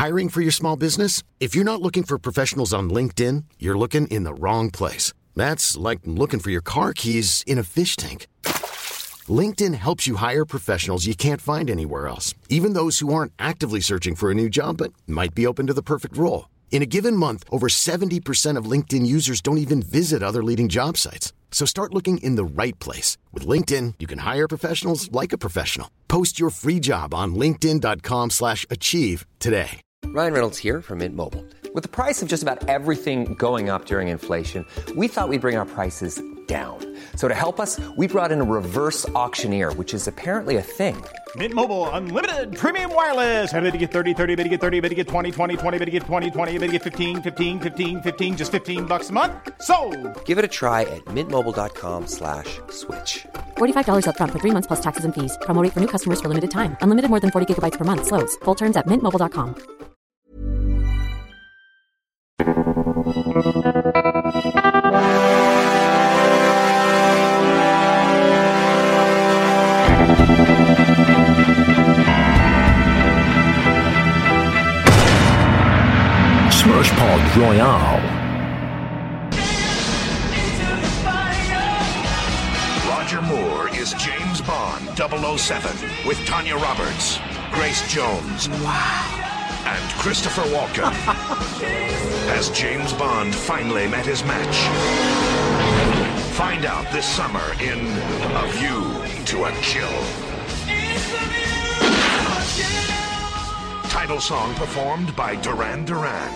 Hiring for your small business? If you're not looking for professionals on LinkedIn, you're looking in the wrong place. That's like looking for your car keys in a fish tank. LinkedIn helps you hire professionals you can't find anywhere else, even those who aren't actively searching for a new job but might be open to the perfect role. In a given month, over 70% of LinkedIn users don't even visit other leading job sites. So start looking in the right place. With LinkedIn, you can hire professionals like a professional. Post your free job on linkedin.com/achieve today. Ryan Reynolds here from Mint Mobile. With the price of just about everything going up during inflation, we thought we'd bring our prices down. So to help us, we brought in a reverse auctioneer, which is apparently a thing. Mint Mobile Unlimited Premium Wireless. How to get 30, 30, bit to get 30, bit to get 20, 20, 20, bit to get 20, 20, bit to get 15, 15, 15, 15, just $15 a month? Sold! Give it a try at mintmobile.com/switch. $45 up front for 3 months plus taxes and fees. Promo rate for new customers for limited time. Unlimited more than 40 gigabytes per month. Slows full terms at mintmobile.com. Smurfpod Royale. Roger Moore is James Bond 007 with Tanya Roberts, Grace Jones, and Christopher Walken. Has James Bond finally met his match? Find out this summer in A View to a Kill. Title song performed by Duran Duran.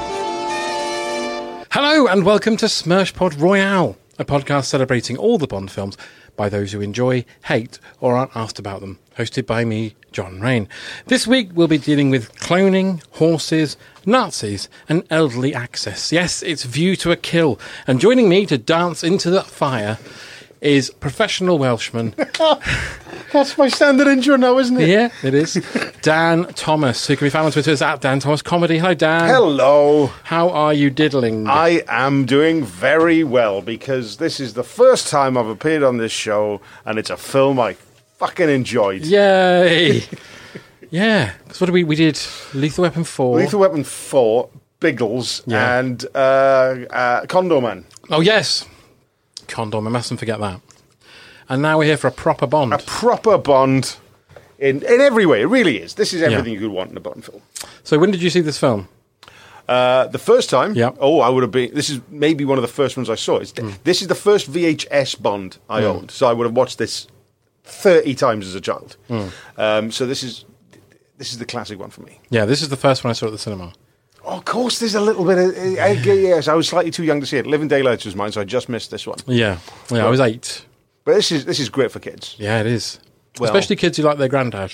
Hello and welcome to Smurfpod Royale, a podcast celebrating all the Bond films by those who enjoy, hate, or aren't asked about them. Hosted by me, John Rain. This week we'll be dealing with cloning, horses, Nazis, and elderly access. Yes, it's View to a Kill. And joining me to dance into the fire is professional Welshman. That's my standard intro now, isn't it? Yeah, it is. Dan Thomas, who can be found on Twitter as @Dan Thomas Comedy. Hello, Dan. Hello. How are you diddling? I am doing very well because this is the first time I've appeared on this show and it's a film I fucking enjoyed. Yay. Yeah. Because what did we did Lethal Weapon 4. Lethal Weapon 4, Biggles, Yeah. and Condor Man. Oh, yes. Condom, I mustn't forget that. And now we're here for a proper Bond. A proper Bond in every way. It really is. This is everything you could want in a Bond film. So when did you see this film? The first time, Yeah. I would have been. This is maybe one of the first ones I saw. This is the first VHS Bond I owned, so I would have watched this 30 times as a child. So this is the classic one for me. Yeah, this is the first one I saw at the cinema. Oh, of course, there's a little bit of... yes, I was slightly too young to see it. Living Daylights was mine, so I just missed this one. Yeah, I was 8. But this is great for kids. Yeah, it is. Well- Especially kids who like their granddad.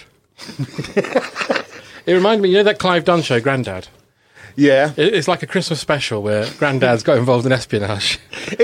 It reminded me, you know that Clive Dunn show, Grandad? Yeah. It's like a Christmas special where Grandad's got involved in espionage.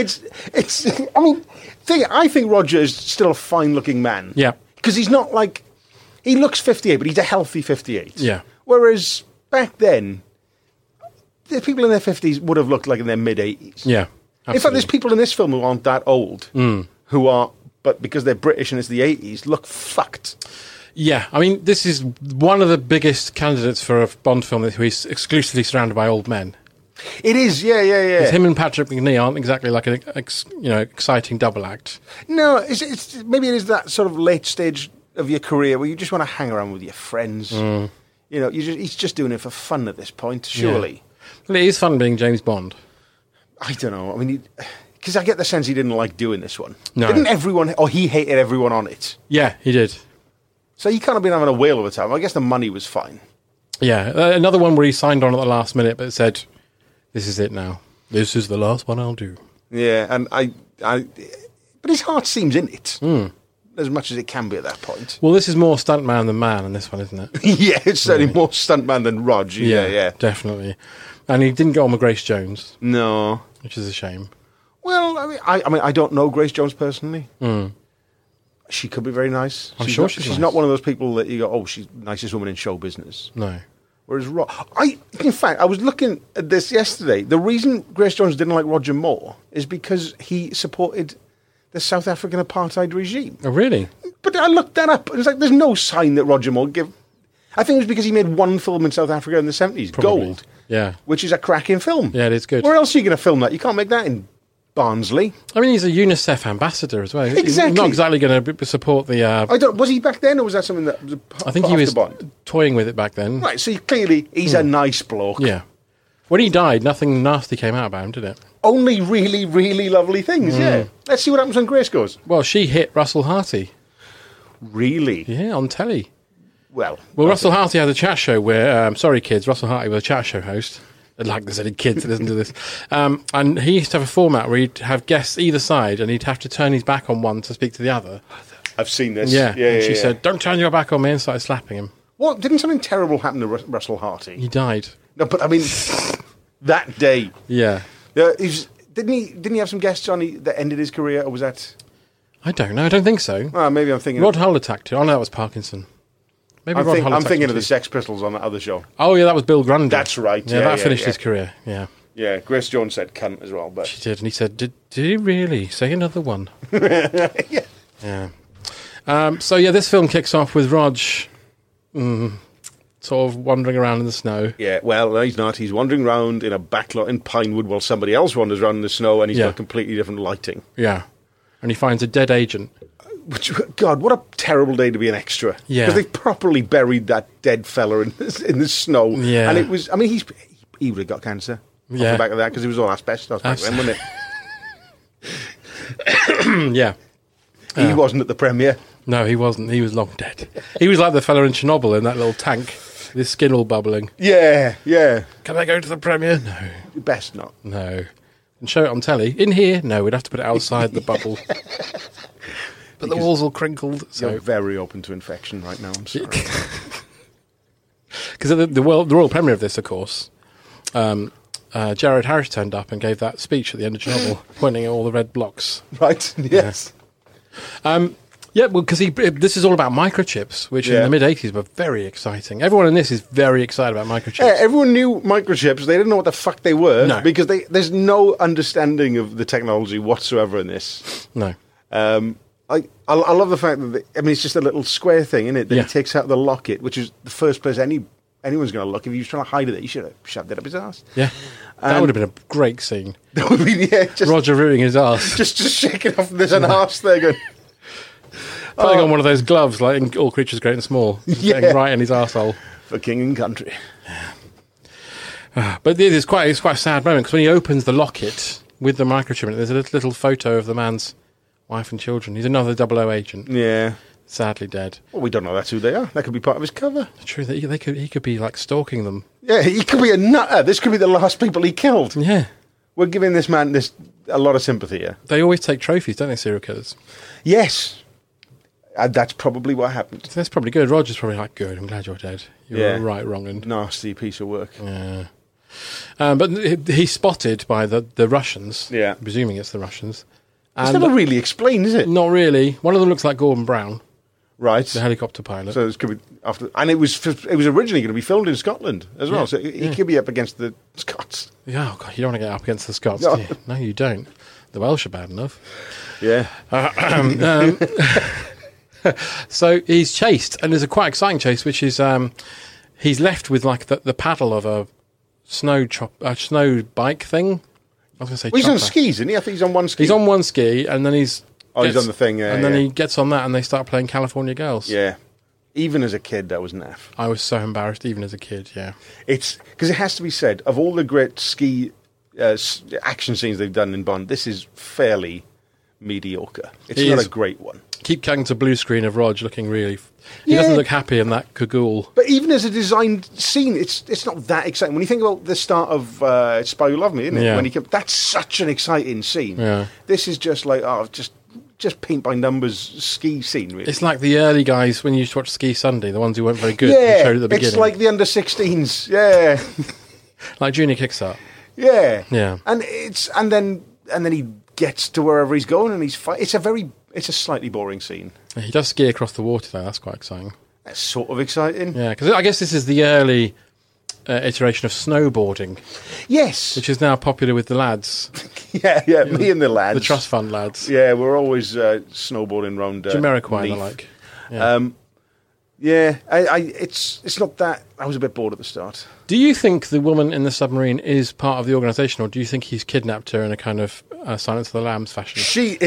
I think Roger is still a fine-looking man. Yeah. Because he's not like... He looks 58, but he's a healthy 58. Yeah. Whereas back then, the people in their 50s would have looked like in their mid-80s. Yeah, absolutely. In fact, there's people in this film who aren't that old, who are, but because they're British and it's the 80s, look fucked. Yeah, I mean, this is one of the biggest candidates for a Bond film who is exclusively surrounded by old men. It is, yeah. Him and Patrick McNee aren't exactly like an exciting double act. No, maybe it is that sort of late stage of your career where you just want to hang around with your friends. You know, he's just doing it for fun at this point, surely. Yeah. Well, it is fun being James Bond. I don't know. I mean, because I get the sense he didn't like doing this one. No. Didn't everyone, or he hated everyone on it. Yeah, he did. So he can't have been having a whale of a time. I guess the money was fine. Yeah, another one where he signed on at the last minute but said, this is it now. This is the last one I'll do. Yeah, and but his heart seems in it. As much as it can be at that point. Well, this is more stuntman than man in this one, isn't it? Yeah, it's certainly more stuntman than Rog. Yeah, definitely. And he didn't get on with Grace Jones. No. Which is a shame. Well, I mean, I don't know Grace Jones personally. She could be very nice. I'm sure she's nice. not one of those people that you go, oh, she's the nicest woman in show business. No. Whereas in fact, I was looking at this yesterday. The reason Grace Jones didn't like Roger Moore is because he supported the South African apartheid regime. Oh, really? But I looked that up. It's like there's no sign that Roger Moore gave. I think it was because he made one film in South Africa in the 70s, Probably. Gold, Yeah. which is a cracking film. Yeah, it is good. Where else are you going to film that? You can't make that in Barnsley. I mean, he's a UNICEF ambassador as well. He's Exactly. not exactly going to support the... Was he back then, or was that something that was I think put he off was the Bond? toying with it back then. Right, so clearly he's a nice bloke. Yeah. When he died, nothing nasty came out about him, did it? Only really, really lovely things, yeah. Let's see what happens when Grace goes. Well, she hit Russell Harty. Really? Yeah, on telly. Well, Russell Harty had a chat show where... sorry, kids. Russell Harty was a chat show host. Like there's any kids that listen to this. And he used to have a format where he'd have guests either side and he'd have to turn his back on one to speak to the other. I've seen this. Yeah. And she yeah. said, don't turn your back on me, and started slapping him. What? Didn't something terrible happen to Russell Harty? He died. No, but I mean, that day. Yeah. Didn't he have some guests on that ended his career, or was that... I don't know. I don't think so. Maybe I'm thinking... Rod Hull attacked him. Oh, no, that was Parkinson. Maybe I'm Rod Hull I'm attacked thinking him of the too. Sex Pistols on that other show. Oh, yeah, that was Bill Grundy. That's right. Yeah, Yeah, that finished yeah. his career. Yeah. Yeah, Grace Jones said cunt as well, but... She did, and he said, did he really? Say another one. Yeah. Yeah. So, this film kicks off with Rog sort of wandering around in the snow. Yeah, well, no, he's not. He's wandering around in a backlot in Pinewood while somebody else wanders around in the snow, and he's got completely different lighting. Yeah. And he finds a dead agent. Which, God, what a terrible day to be an extra. Yeah. Because they properly buried that dead fella in the snow. Yeah. And it was, I mean, he would have got cancer off the back of that because it was all asbestos back then, wasn't it? Yeah. He wasn't at the premiere. No, he wasn't. He was long dead. He was like the fella in Chernobyl in that little tank, his skin all bubbling. Yeah. Can I go to the premiere? No. Best not. No. And show it on telly. In here? No, we'd have to put it outside the bubble. But the walls all crinkled. So You're very open to infection right now, I'm sorry. Because the royal premiere of this, of course, Jared Harris turned up and gave that speech at the end of Chernobyl, pointing at all the red blocks. Right, yes. Well, because this is all about microchips, which in the mid-'80s were very exciting. Everyone in this is very excited about microchips. Yeah, everyone knew microchips. They didn't know what the fuck they were. No. Because there's no understanding of the technology whatsoever in this. No. I love the fact that, it's just a little square thing, isn't it? That he takes out the locket, which is the first place anyone's going to look. If he was trying to hide it, he should have shoved it up his ass. Yeah. That would have been a great scene. That would be, just Roger ruining his ass. just shaking off. There's an arse there going... Putting on one of those gloves, like in All Creatures Great and Small. Getting right in his arsehole. For king and country. But it's quite a sad moment, because when he opens the locket with the microchip in it, there's a little photo of the man's wife and children. He's another 00 agent. Yeah. Sadly dead. Well, we don't know that's who they are. That could be part of his cover. True, that he could be like stalking them. Yeah, he could be a nutter. This could be the last people he killed. Yeah. We're giving this man a lot of sympathy here. They always take trophies, don't they, serial killers? Yes. That's probably what happened. So that's probably good. Roger's probably like, good, I'm glad you're dead. You're right, wrong, and... Nasty piece of work. Yeah. But he's spotted by the Russians. Yeah. Presuming it's the Russians. It's never really explained, is it? Not really. One of them looks like Gordon Brown, Right. the helicopter pilot. So it could be after, and it was originally going to be filmed in Scotland as well. Yeah, So he could be up against the Scots. Yeah, oh God, you don't want to get up against the Scots, No. do you? No, you don't. The Welsh are bad enough. Yeah. So he's chased, and there's a quite exciting chase, which is he's left with like the paddle of a snow bike thing. I was going to say Well, he's on chopper. skis, isn't he? I think he's on one ski. He's on one ski, and then he's he's on the thing, and then yeah. he gets on that, and they start playing California Girls. Yeah. Even as a kid, that was naff. I was so embarrassed, even as a kid. Yeah, It's because it has to be said, of all the great ski action scenes they've done in Bond, this is fairly mediocre. It's It not is. a great one. keep cutting to blue screen of Rog looking really. He doesn't look happy in that cagoule. But even as a designed scene, it's not that exciting. When you think about the start of Spy Who Loved Me, isn't it? Yeah. When that's such an exciting scene. Yeah. This is just like just paint by numbers ski scene. Really, It's like the early guys when you used to watch Ski Sunday, the ones who weren't very good. who showed at the beginning. it's like the under-16s. Yeah, like Junior Kickstart. yeah, Yeah. And then he gets to wherever he's going, and it's a slightly boring scene. He does ski across the water though. That's quite exciting. That's sort of exciting. Yeah, because I guess this is the early iteration of snowboarding, Yes. which is now popular with the lads, Yeah. Me and the lads. the Trust Fund lads. Yeah, we're always snowboarding round. Jamiroquai and the Neath. like. Yeah. Yeah, it's not that. I was a bit bored at the start. Do you think the woman in the submarine is part of the organisation, or do you think he's kidnapped her in a kind of Silence of the Lambs fashion?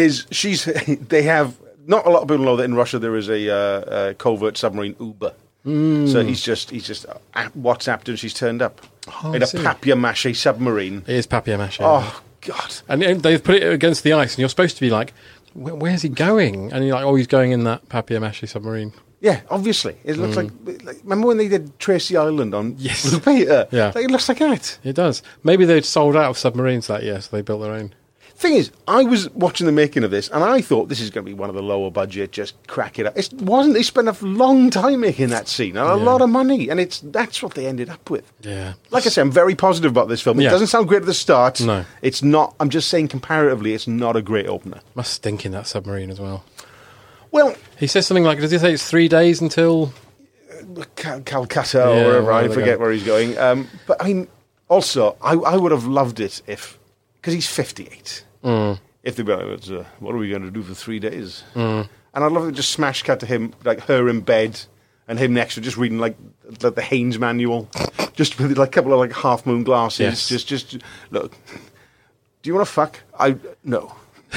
They have, not a lot of people know that in Russia there is a covert submarine Uber. So he's just WhatsApped her and she's turned up in a papier-mâché submarine. It is papier-mâché. Oh, God. And they've put it against the ice, and you're supposed to be like, where's he going? And you're like, oh, he's going in that papier-mâché submarine. Yeah, obviously. It looks like... Remember when they did Tracy Island on Yes. Blue Peter? Yeah. It looks like that. It does. Maybe they'd sold out of submarines that year, so they built their own. Thing is, I was watching the making of this, and I thought this is going to be one of the lower budget, just crack it up. It wasn't. They spent a long time making that scene, and a lot of money, and that's what they ended up with. Yeah. Like I said, I'm very positive about this film. It doesn't sound great at the start. No. It's not. I'm just saying, comparatively, it's not a great opener. Must stink in that submarine as well. Well, he says something like, does he say it's 3 days until... Calcutta or wherever, I forget where he's going. But I mean, also, I would have loved it if... Because he's 58. If they'd be like, what are we going to do for 3 days? And I'd love to just smash cut to him, like her in bed, and him next to just reading like the Haynes manual, just with like a couple of like half moon glasses. Yes. Just look. Do you want to fuck? No.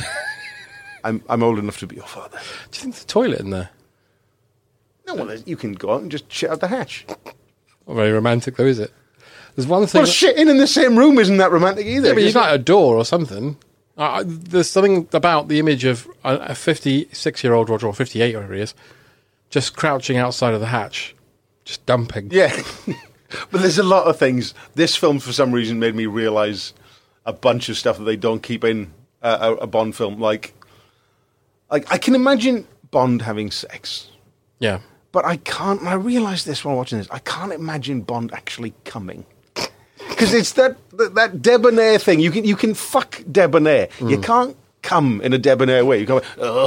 I'm old enough to be your father. Do you think there's a toilet in there? No, well, you can go out and just shit out the hatch. Not very romantic, though, is it? There's one thing. Well, shitting in the same room isn't that romantic either. Yeah, but you've got a door or something. There's something about the image of a 56-year-old Roger, or 58, whatever he is, just crouching outside of the hatch, just dumping. Yeah. But there's a lot of things. This film, for some reason, made me realise a bunch of stuff that they don't keep in a Bond film. Like, I can imagine Bond having sex. Yeah. But I can't, and I realised this while watching this, I can't imagine Bond actually coming. Because it's that debonair thing. You can fuck debonair. You can't come in a debonair way. You go,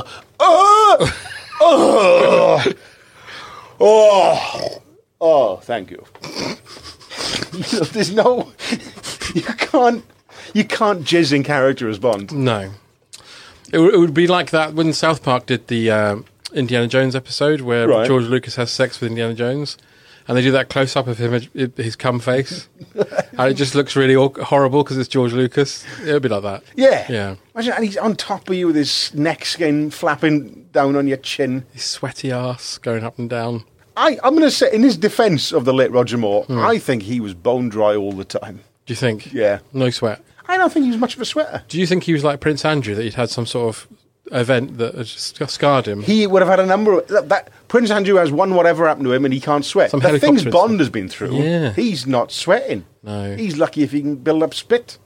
thank you. There's no, you can't jizz in character as Bond. No. It would be like that when South Park did the Indiana Jones episode where George Lucas has sex with Indiana Jones. And they do that close-up of him, his cum face. And it just looks really horrible because it's George Lucas. It would be like that. Yeah. Yeah. Imagine, and he's on top of you with his neck skin flapping down on your chin. His sweaty ass going up and down. I'm going to say, in his defence of the late Roger Moore, I think he was bone dry all the time. Do you think? Yeah. No sweat? I don't think he was much of a sweater. Do you think he was like Prince Andrew, that he'd had some sort of event that just scarred him? He would have had a number of... Prince Andrew has one whatever happened to him and he can't sweat. Some the things helicopter Bond has been through, Yeah. he's not sweating. No. He's lucky if he can build up spit.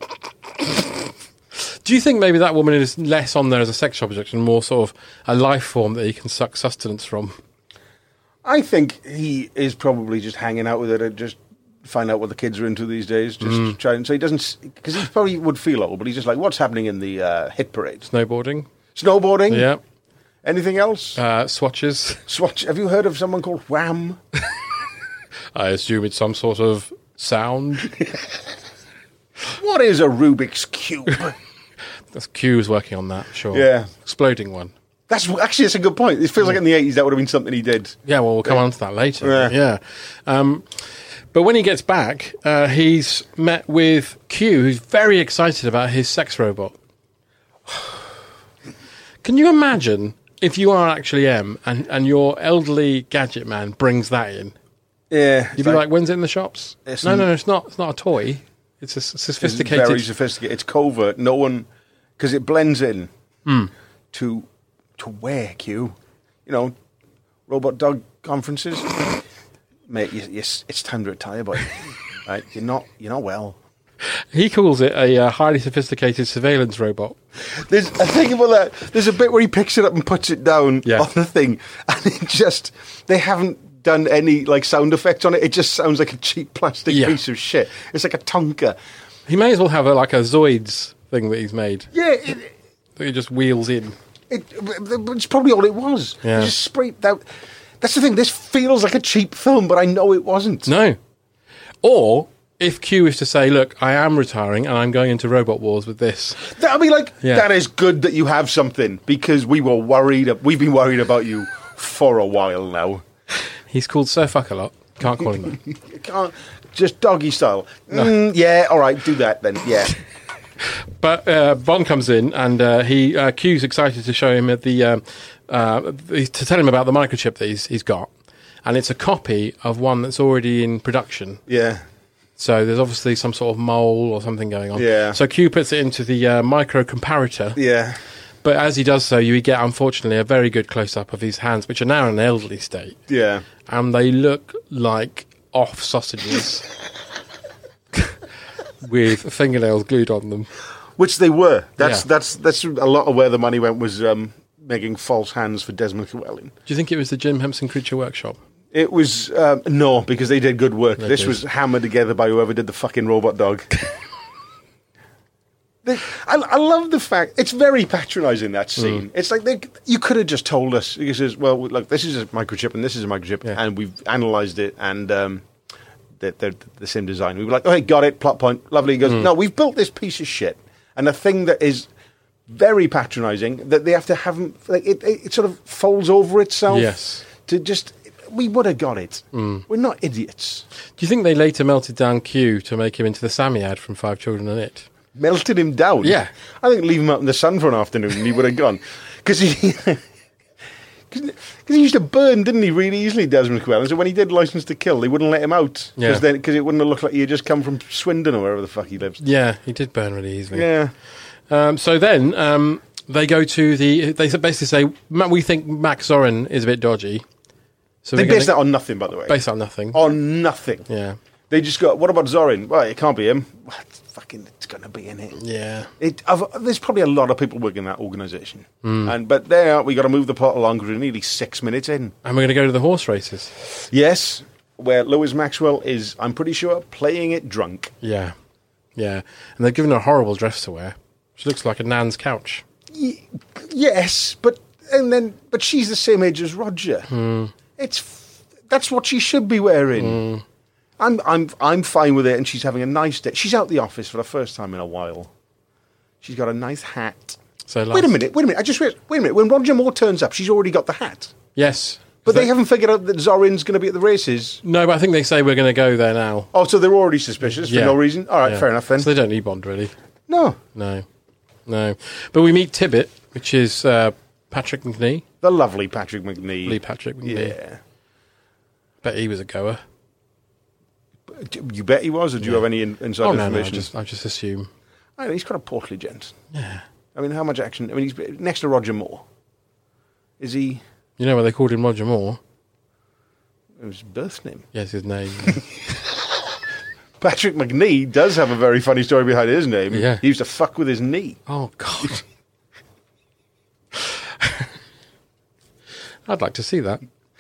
Do you think maybe that woman is less on there as a sex object and more sort of a life form that he can suck sustenance from? I think he is probably just hanging out with her to just find out what the kids are into these days. Just trying, so he doesn't... Because he probably would feel old, but he's just like, what's happening in the hit parade? Snowboarding? Snowboarding? Yeah. Anything else? Swatches? Swatch. Have you heard of someone called Wham? I assume it's some sort of sound. What is a Rubik's Cube? That's Q's working on that, sure. Yeah. Exploding one. That's a good point. It feels like in the 80s that would have been something he did. Yeah, well, we'll come on to that later. Yeah. But when he gets back, he's met with Q, who's very excited about his sex robot. Can you imagine if you are actually M and your elderly gadget man brings that in? Yeah. You'd be like, when's it in the shops? It's No, it's not. It's not a toy. It's a sophisticated... It's very sophisticated. It's covert. No one... Because it blends in to where, Q? You know, robot dog conferences. Mate, it's time to retire, boy. Right? You're not well. He calls it a highly sophisticated surveillance robot. There's a thing about that. There's a bit where he picks it up and puts it down on the thing, and it just... They haven't done any like sound effects on it. It just sounds like a cheap plastic piece of shit. It's like a Tonka. He may as well have a Zoids thing that he's made. Yeah. That he just wheels in. It's probably all it was. Yeah. He just sprayed that. That's the thing. This feels like a cheap film, but I know it wasn't. No. Or... if Q is to say, look, I am retiring and I'm going into Robot Wars with this. That'll be like, that is good that you have something, because we've been worried about you for a while now. He's called Sir Fuck a lot. Can't call him that. You can't just doggy style. Yeah, all right, do that then. Yeah. But Bond comes in and Q's excited to show him at to tell him about the microchip that he's got, and it's a copy of one that's already in production. Yeah. So there's obviously some sort of mole or something going on. Yeah. So Q puts it into the micro comparator. Yeah. But as he does so, you get, unfortunately, a very good close-up of his hands, which are now in an elderly state. Yeah. And they look like off sausages with fingernails glued on them. Which they were. That's a lot of where the money went, was making false hands for Desmond Llewellyn. Do you think it was the Jim Henson Creature Workshop? It was, no, because they did good work. They this did. was hammered together by whoever did the fucking robot dog. I love the fact, it's very patronising, that scene. It's like, you could have just told us, he says, well, look, this is a microchip and this is a microchip, and we've analysed it, and they're the same design. We were like, okay, got it, plot point, lovely. He goes, no, we've built this piece of shit, and a thing that is very patronising, that they have to have, like, it sort of folds over itself. Yes. To just... We would have got it. We're not idiots. Do you think they later melted down Q to make him into the Sammy from 5 Children and It? Melted him down? Yeah. I think leave him out in the sun for an afternoon and he would have gone. Because he used to burn, didn't he, really easily, Desmond Llewellyn? So when he did License to Kill, they wouldn't let him out. Because it wouldn't have looked like he had just come from Swindon or wherever the fuck he lives. Yeah, he did burn really easily. Yeah. So then they go to they basically say, we think Max Zorin is a bit dodgy. So they based that on nothing, by the way. Based on nothing. On nothing. Yeah. They just got, what about Zorin? Well, it can't be him. Well, it's going to be in it. Yeah. There's probably a lot of people working in that organisation. But there, we got to move the plot along because we're nearly 6 minutes in. And we're going to go to the horse races. Yes, where Lois Maxwell is, I'm pretty sure, playing it drunk. Yeah. Yeah. And they've given her a horrible dress to wear. She looks like a Nan's couch. Yes, but she's the same age as Roger. That's what she should be wearing. I'm fine with it, and she's having a nice day. She's out the office for the first time in a while. She's got a nice hat. So wait a minute. I just realized, wait a minute. When Roger Moore turns up, she's already got the hat. Yes. But they haven't figured out that Zorin's going to be at the races. No, but I think they say we're going to go there now. Oh, so they're already suspicious for no reason? All right, fair enough then. So they don't need Bond, really. No. But we meet Tibbet, which is Patrick McNee. The lovely Patrick McNee. Lee Patrick McNee. Yeah. Bet he was a goer. You bet he was, or do you have any inside information? No, I just assume. I mean, he's quite a portly gent. Yeah. I mean, how much action? I mean, he's next to Roger Moore. Is he... You know why they called him Roger Moore? It was his birth name. Yes, his name. Patrick McNee does have a very funny story behind his name. Yeah. He used to fuck with his knee. Oh, God. I'd like to see that.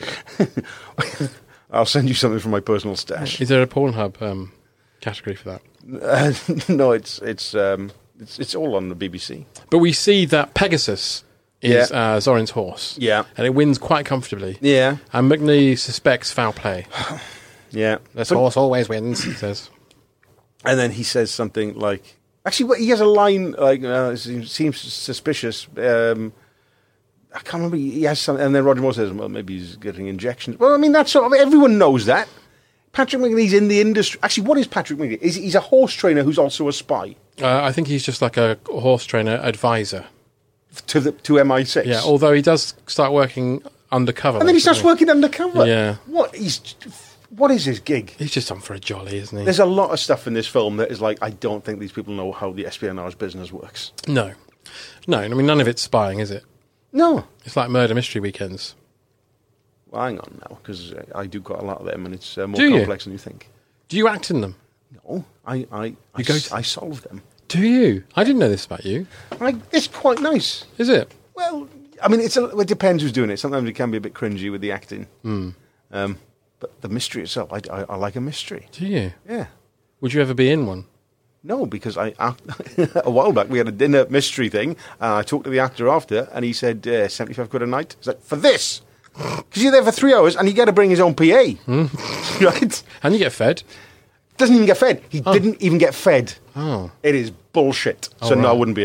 I'll send you something from my personal stash. Is there a Pornhub category for that? No, it's all on the BBC. But we see that Pegasus is Zorin's horse. Yeah. And it wins quite comfortably. Yeah. And McNee suspects foul play. Yeah. This horse always wins, he says. And then he says something like... Actually, he has a line like, seems suspicious. I can't remember. He has something, and then Roger Moore says, well, maybe he's getting injections. Well, I mean, that's sort of... Everyone knows that. Patrick McNee's in the industry. Actually, what is Patrick McNee? He's a horse trainer who's also a spy. I think he's just like a horse trainer advisor. To MI6? Yeah, although he does start working undercover. And then he starts working undercover? Yeah. What is his gig? He's just on for a jolly, isn't he? There's a lot of stuff in this film that is like, I don't think these people know how the espionage business works. No. I mean, none of it's spying, is it? No. It's like murder mystery weekends. Well, hang on now, because I do quite a lot of them, and it's more do complex than you think. Do you act in them? No, I solve them. Do you? I didn't know this about you. It's quite nice. Is it? Well, I mean, it depends who's doing it. Sometimes it can be a bit cringy with the acting. But the mystery itself, I like a mystery. Do you? Yeah. Would you ever be in one? No, because a while back we had a dinner mystery thing, and I talked to the actor after, and he said, 75 quid a night. I was like, for this? Because you're there for 3 hours, and you got to bring his own PA. Right? And you get fed? Doesn't even get fed. He didn't even get fed. Oh. It is bullshit. So right. no, I wouldn't be in it.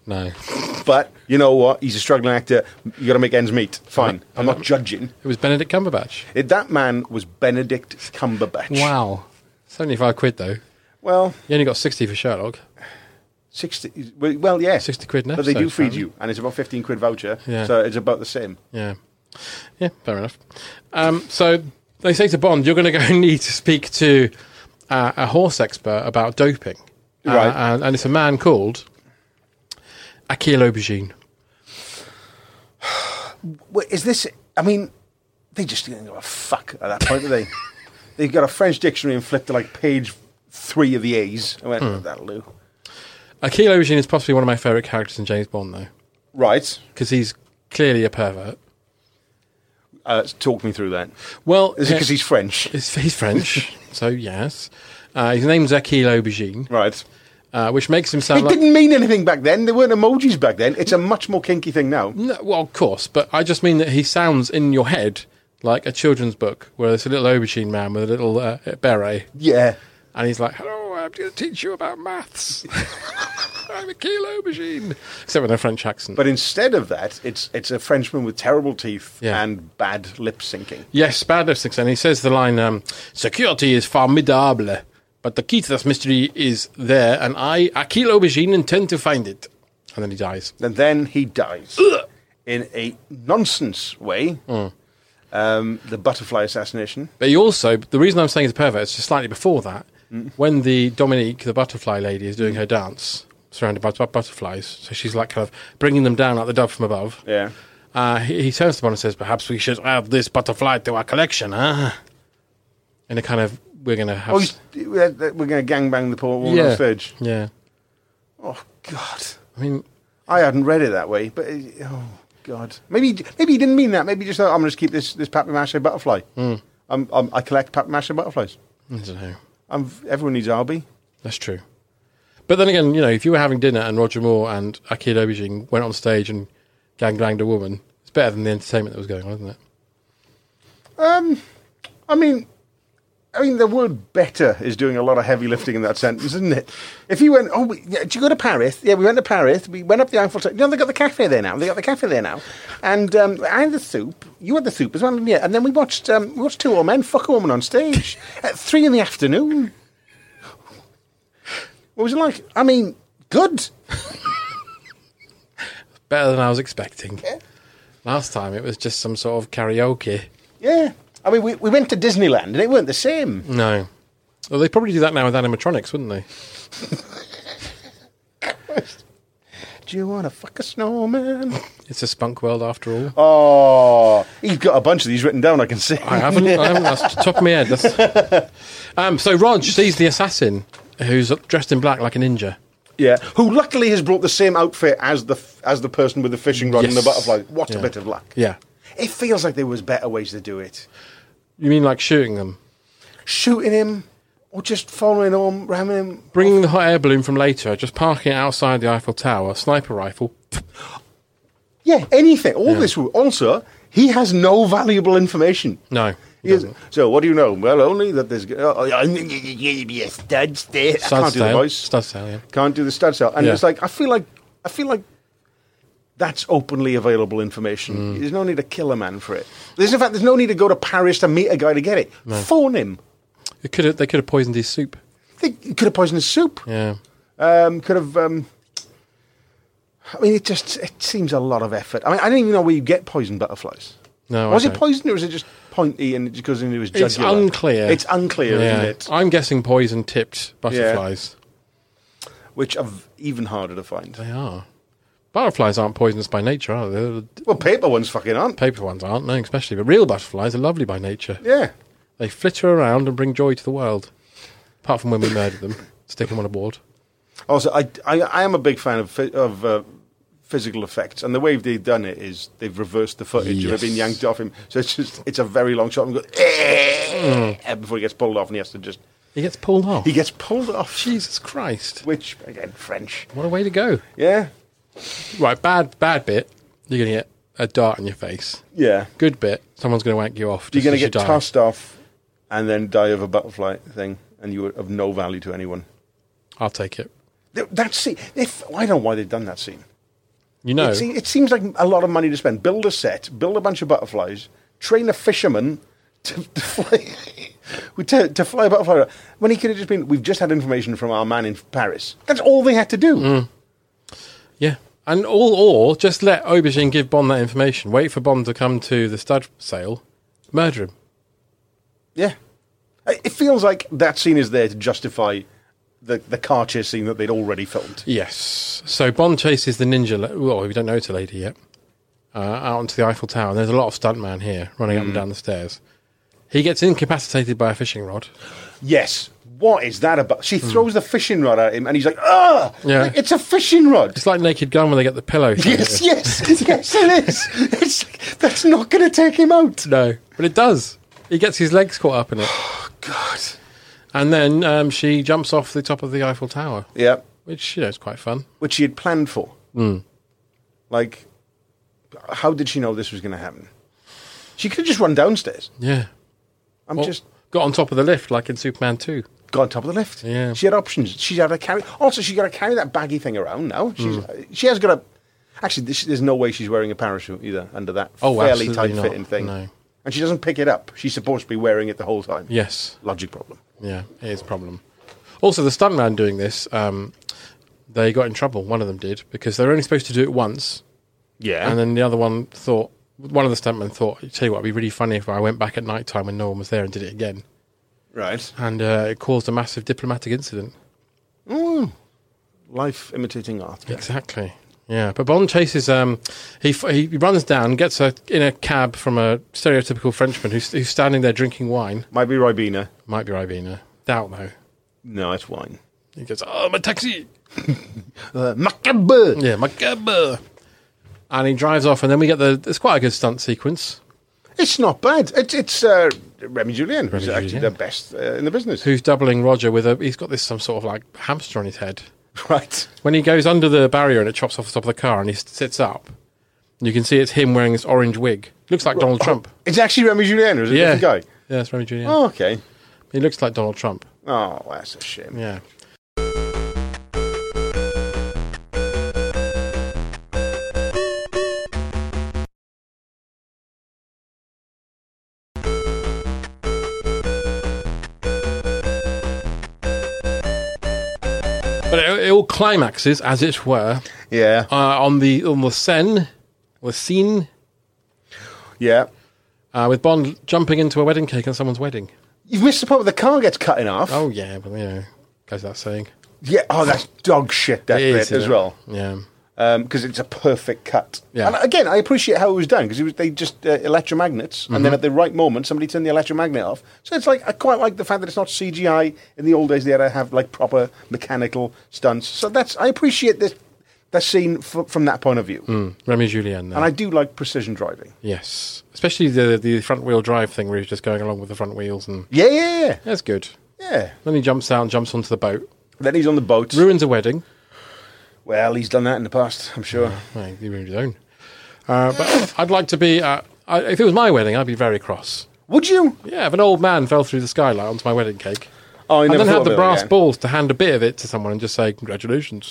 No. But you know what? He's a struggling actor. You got to make ends meet. Fine. I'm not judging. It was Benedict Cumberbatch. That man was Benedict Cumberbatch. Wow. 75 quid, though. Well, You only got 60 for Sherlock. 60. Well, yeah. 60 quid an But they do episode, feed apparently. you, and it's about 15 quid voucher. Yeah. So it's about the same. Yeah. Yeah, fair enough. So they say to Bond, you're going to go and need to speak to a horse expert about doping. Right. And it's a man called Akil Aubergine. Wait, is this? I mean, they just didn't give a fuck at that point, do they? They got a French dictionary and flipped to like page 3 of the A's. I went, oh, that'll do. Akil Aubergine is possibly one of my favourite characters in James Bond, though, Right. because he's clearly a pervert. Talk me through that. Well, Is it because he's French? he's French, so yes. His name's Akil Aubergine, Right. which makes him sound It like... didn't mean anything back then. There weren't emojis back then. It's a much more kinky thing now. No, well, of course, but I just mean that he sounds in your head like a children's book where there's a little aubergine man with a little beret, Yeah. and he's like, "Hello, I'm going to teach you about maths. I'm Akil Aubergine," except with a French accent. But instead of that, it's a Frenchman with terrible teeth Yeah. and bad lip syncing. Yes, bad lipstick, and he says the line, "Security is formidable, but the key to this mystery is there, and I, Akil Aubergine, intend to find it." And then he dies. And then he dies in a nonsense way. The butterfly assassination. But he also, the reason I'm saying he's a pervert is just slightly before that, when the Dominique, the butterfly lady, is doing her dance, surrounded by butterflies, so she's like kind of bringing them down like the dove from above. Yeah. He turns to Bond and says, "Perhaps we should add this butterfly to our collection, huh?" In a kind of, we're going to have... We're going to gangbang the poor woman on stage. Yeah. Oh, God. I mean, I hadn't read it that way, but... oh, God. Maybe he didn't mean that. Maybe he just thought, I'm going to keep this papier-mâché butterfly. I collect papier-mâché butterflies. I don't know. Everyone needs Arby. That's true. But then again, you know, if you were having dinner and Roger Moore and Akil Aubergine went on stage and gangbanged a woman, it's better than the entertainment that was going on, isn't it? I mean, the word better is doing a lot of heavy lifting in that sentence, isn't it? If you went, did you go to Paris? Yeah, we went to Paris. We went up the Eiffel Tower. You know, they got the cafe there now. And I had the soup. You had the soup as well, yeah. And then we watched two old men fuck a woman on stage at 3 PM. What was it like? I mean, good. Better than I was expecting. Yeah. Last time it was just some sort of karaoke. Yeah. I mean, we went to Disneyland and it weren't the same. No. Well, they probably do that now with animatronics, wouldn't they? Do you want to fuck a snowman? It's a spunk world after all. Oh, he's got a bunch of these written down, I can see. I haven't. That's the top of my head. So Rog sees the assassin who's dressed in black like a ninja. Yeah, who luckily has brought the same outfit as the person with the fishing rod and the butterfly. What a bit of luck. Yeah. It feels like there was better ways to do it. You mean like shooting them? Shooting him, or just following him, ramming him. Bringing the hot air balloon from later, just parking it outside the Eiffel Tower, sniper rifle. Yeah, anything. All this. Also, he has no valuable information. No. So, what do you know? Well, only that there's... be a stud stale. I can't do the voice. Stud stale, yeah. Can't do the stud stale. And it's like, I feel like that's openly available information. There's no need to kill a man for it. There's no need to go to Paris to meet a guy to get it. No. Phone him. They could have poisoned his soup. They could have poisoned his soup. Yeah. Could have... I mean, it seems a lot of effort. I mean, I don't even know where you get poisoned butterflies. No, was it poisoned or was it just pointy and it just goes into his jugular? It's unclear. It's unclear, isn't it? I'm guessing poison-tipped butterflies. Yeah. Which are even harder to find. They are. Butterflies aren't poisonous by nature, are they? Well, paper ones fucking aren't. Paper ones aren't, no, especially. But real butterflies are lovely by nature. Yeah. They flitter around and bring joy to the world. Apart from when we murder them, stick them on a board. Also, I am a big fan of physical effects, and the way they've done it is they've reversed the footage of it being yanked off him, so it's a very long shot and goes before he gets pulled off, and he has to just... He gets pulled off? He gets pulled off. Jesus Christ. Which, again, French. What a way to go. Yeah. Right, bad bit, you're going to get a dart in your face. Yeah. Good bit, someone's going to wank you off. You're going to get tossed off and then die of a butterfly thing, and you are of no value to anyone. I'll take it. That scene, I don't know why they've done that scene. You know. It seems like a lot of money to spend. Build a set, build a bunch of butterflies, train a fisherman to fly to fly a butterfly. When he could have just been, we've just had information from our man in Paris. That's all they had to do. Yeah. And or just let Aubergine give Bond that information. Wait for Bond to come to the stud sale, murder him. Yeah. It feels like that scene is there to justify the car chase scene that they'd already filmed. Yes. So Bond chases the ninja, well, we don't know it's a lady yet, out onto the Eiffel Tower. And there's a lot of stuntman here running up and down the stairs. He gets incapacitated by a fishing rod. Yes. What is that about? She throws the fishing rod at him and he's like, ah! Yeah. Like, it's a fishing rod. It's like Naked Gun when they get the pillow. Yes, it is. It's like, that's not going to take him out. No, but it does. He gets his legs caught up in it. Oh, God. And then she jumps off the top of the Eiffel Tower. Yeah. Which, is quite fun. Which she had planned for. Like, how did she know this was going to happen? She could have just run downstairs. Yeah. Got on top of the lift, like in Superman 2. Got on top of the lift. Yeah. She had options. She had to carry... Also, she got to carry that baggy thing around now. She has got to... Actually, there's no way she's wearing a parachute either under that fairly tight-fitting thing. No. And she doesn't pick it up. She's supposed to be wearing it the whole time. Yes. Logic problem. Yeah, it is a problem. Also, the stuntman doing this, they got in trouble. One of them did, because they were only supposed to do it once. Yeah. And then the other one thought... One of the stuntmen thought, tell you what, it'd be really funny if I went back at night time when no one was there and did it again. Right. And it caused a massive diplomatic incident. Life imitating art. Yeah. Exactly. Yeah, but Bond chases. He runs down, gets in a cab from a stereotypical Frenchman who's standing there drinking wine. Might be Ribena. Might be Ribena. Doubt though. No, it's wine. He goes, "Oh, my taxi." Macabre. Yeah, macabre. And he drives off, and then we get it's quite a good stunt sequence. It's not bad. It's Remy Julien, who's actually the best in the business. Who's doubling Roger with he's got some sort of like hamster on his head. Right. When he goes under the barrier and it chops off the top of the car and he sits up, you can see it's him wearing this orange wig. Looks like Donald Trump. It's actually Remy Julien, or is it a different guy? Yeah, it's Remy Julien. Oh, okay. He looks like Donald Trump. Oh, that's a shame. Yeah. But it all climaxes, as it were, on the Seine, yeah, with Bond jumping into a wedding cake on someone's wedding. You've missed the part where the car gets cut in half. Oh yeah, but goes without saying. Yeah, that's dog shit. That bit as well. Yeah, because it's a perfect cut. Yeah. And again, I appreciate how it was done because they just electromagnets, and then at the right moment, somebody turned the electromagnet off. So it's like I quite like the fact that it's not CGI. In the old days, they had to have like proper mechanical stunts. So I appreciate that scene from that point of view. Remy Julien, and I do like precision driving. Yes, especially the front wheel drive thing where he's just going along with the front wheels and yeah, that's good. Yeah. Then he jumps out and jumps onto the boat. Then he's on the boat. Ruins a wedding. Well, he's done that in the past, I'm sure. Well, he ruined his own. But I'd like to be... if it was my wedding, I'd be very cross. Would you? Yeah, if an old man fell through the skylight onto my wedding cake. Oh, and then have the brass balls to hand a bit of it to someone and just say, congratulations.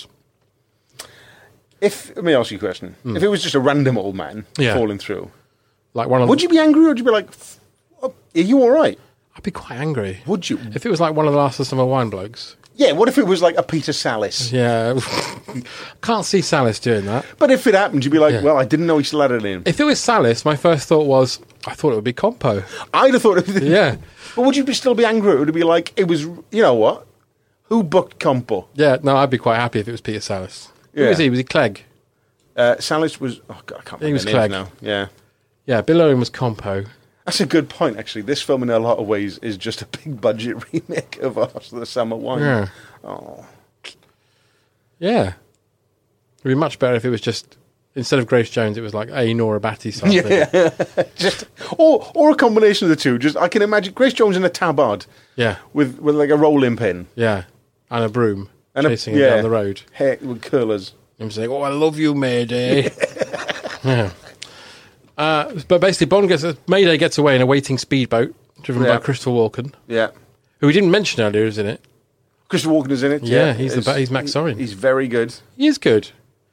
Let me ask you a question. If it was just a random old man falling through, like would you be angry or would you be like, are you all right? I'd be quite angry. Would you? If it was like one of the Last of Summer Wine blokes. Yeah, what if it was like a Peter Sallis? Yeah. Can't see Sallis doing that. But if it happened, you'd be like, well, I didn't know he still had it in him. If it was Sallis, my first thought was, I thought it would be Compo. I'd have thought it would. Yeah. But would you still be angry? It would be like, it was, you know what? Who booked Compo? Yeah, no, I'd be quite happy if it was Peter Sallis. Yeah. Who was he? Was he Clegg? Sallis was, oh God, I can't remember. He was names Clegg. Now. Yeah. Yeah, Bill Owen was Compo. That's a good point, actually. This film, in a lot of ways, is just a big budget remake of Last of the Summer Wine. Yeah. Oh. Yeah. It'd be much better if it was just, instead of Grace Jones, it was like a Nora Batty style thing. Just, or a combination of the two. Just I can imagine Grace Jones in a tabard. Yeah. With like a rolling pin. Yeah. And a broom. And chasing him down the road. Hair with curlers. Him saying, "Oh, I love you, Mayday." Yeah. But basically, Mayday gets away in a waiting speedboat driven by Christopher Walken. Yeah. Who we didn't mention earlier, is in it. Christopher Walken is in it. Yeah, he's Max Sorin. He's very good. He is good.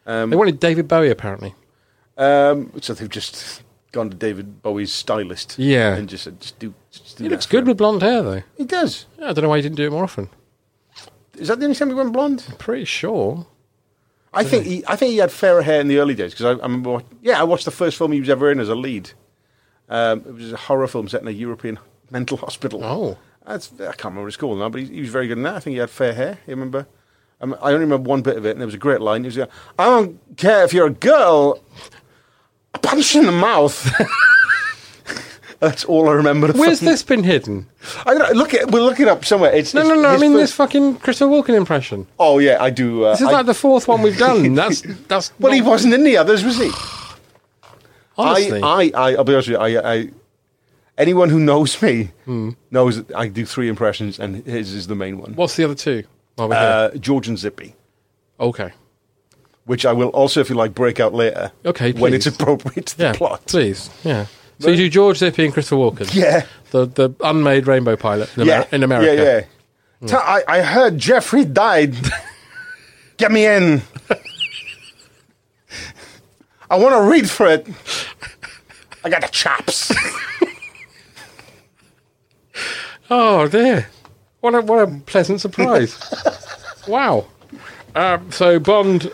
They wanted David Bowie, apparently. So they've just gone to David Bowie's stylist. Yeah. And just said, just do He that looks for good him. with blonde hair, though. He does. Yeah, I don't know why he didn't do it more often. Is that the only time he went blonde? Pretty sure. I think he had fairer hair in the early days because I remember. I watched the first film he was ever in as a lead. It was a horror film set in a European mental hospital. Oh. I can't remember what it's called now, but he was very good in that. I think he had fair hair. You remember? I only remember one bit of it, and there was a great line. He was like, "I don't care if you're a girl. A punch in the mouth." That's all I remember. Where's this been hidden? I don't know, we'll look it up somewhere. No. I mean, this fucking Christopher Walken impression. Oh yeah, I do. This is like the fourth one we've done. That's. Well, he wasn't in the others, was he? Honestly, I'll be honest with you. Anyone who knows me knows that I do 3 impressions, and his is the main one. What's the other 2? While we're here? George and Zippy. Okay. Which I will also, if you like, break out later. Okay, when please. it's appropriate to the plot. Please. Yeah. So you do George Zippy and Christopher Walken. Yeah. The unmade rainbow pilot in America. Yeah. I heard Jeffrey died. Get me in. I want to read for it. I got the chops. Oh dear! What a pleasant surprise! Wow. So Bond.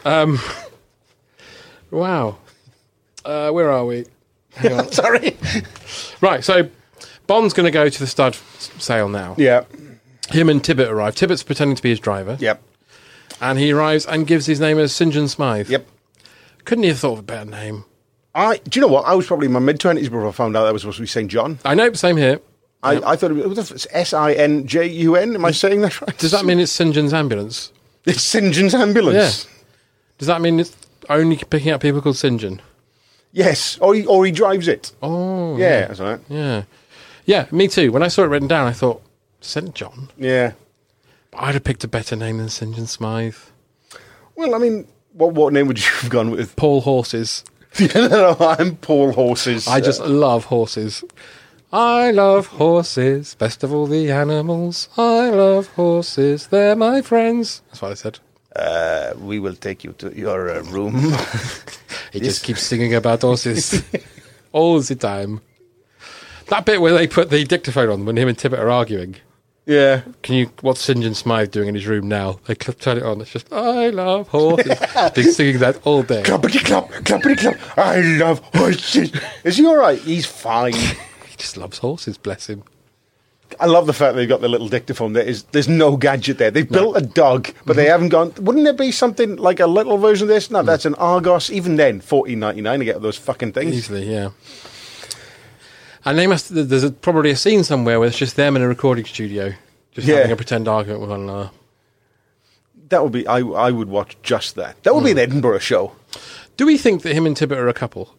Wow. Where are we? Hang on. Sorry. Right. So Bond's going to go to the stud sale now. Yeah. Him and Tibbet arrive. Tibbet's pretending to be his driver. Yep. And he arrives and gives his name as St. John Smythe. Yep. Couldn't he have thought of a better name? Do you know what? I was probably in my mid-20s before I found out that was supposed to be St. John. I know. Same here. I thought it was Sinjun. Am I saying that right? Does that mean it's St. John's ambulance? It's St. John's ambulance. Yeah. Does that mean it's only picking up people called St. John? Yes. Or he drives it. Oh. Yeah, that's right. Yeah. Yeah, me too. When I saw it written down, I thought, St. John? Yeah. I'd have picked a better name than St. John Smythe. Well, I mean, what name would you have gone with? Paul Horses. No, I'm Paul Horses. I just love horses. I love horses, best of all the animals. I love horses, they're my friends. That's what I said. We will take you to your room. He just keeps singing about horses all the time. That bit where they put the dictaphone on when him and Tibbet are arguing. Yeah. What's St. John Smythe doing in his room now? They turn it on. It's just, I love horses. Been singing that all day. Clumpity clop, clumpity clop. I love horses. Is he all right? He's fine. He just loves horses, bless him. I love the fact they've got the little dictaphone. There's no gadget there. They've built a dog, but they haven't gone. Wouldn't there be something like a little version of this? No, that's an Argos. Even then, $14.99 to get those fucking things. Easily, yeah. And there's probably a scene somewhere where it's just them in a recording studio, just having a pretend argument with one another. That would be. I would watch just that. That would be an Edinburgh show. Do we think that him and Tibbet are a couple?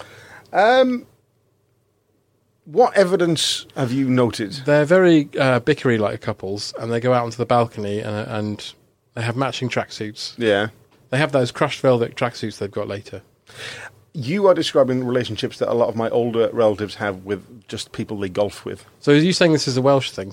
What evidence have you noted? They're very bickery-like couples, and they go out onto the balcony and they have matching tracksuits. Yeah. They have those crushed velvet tracksuits they've got later. You are describing relationships that a lot of my older relatives have with just people they golf with. So are you saying this is a Welsh thing?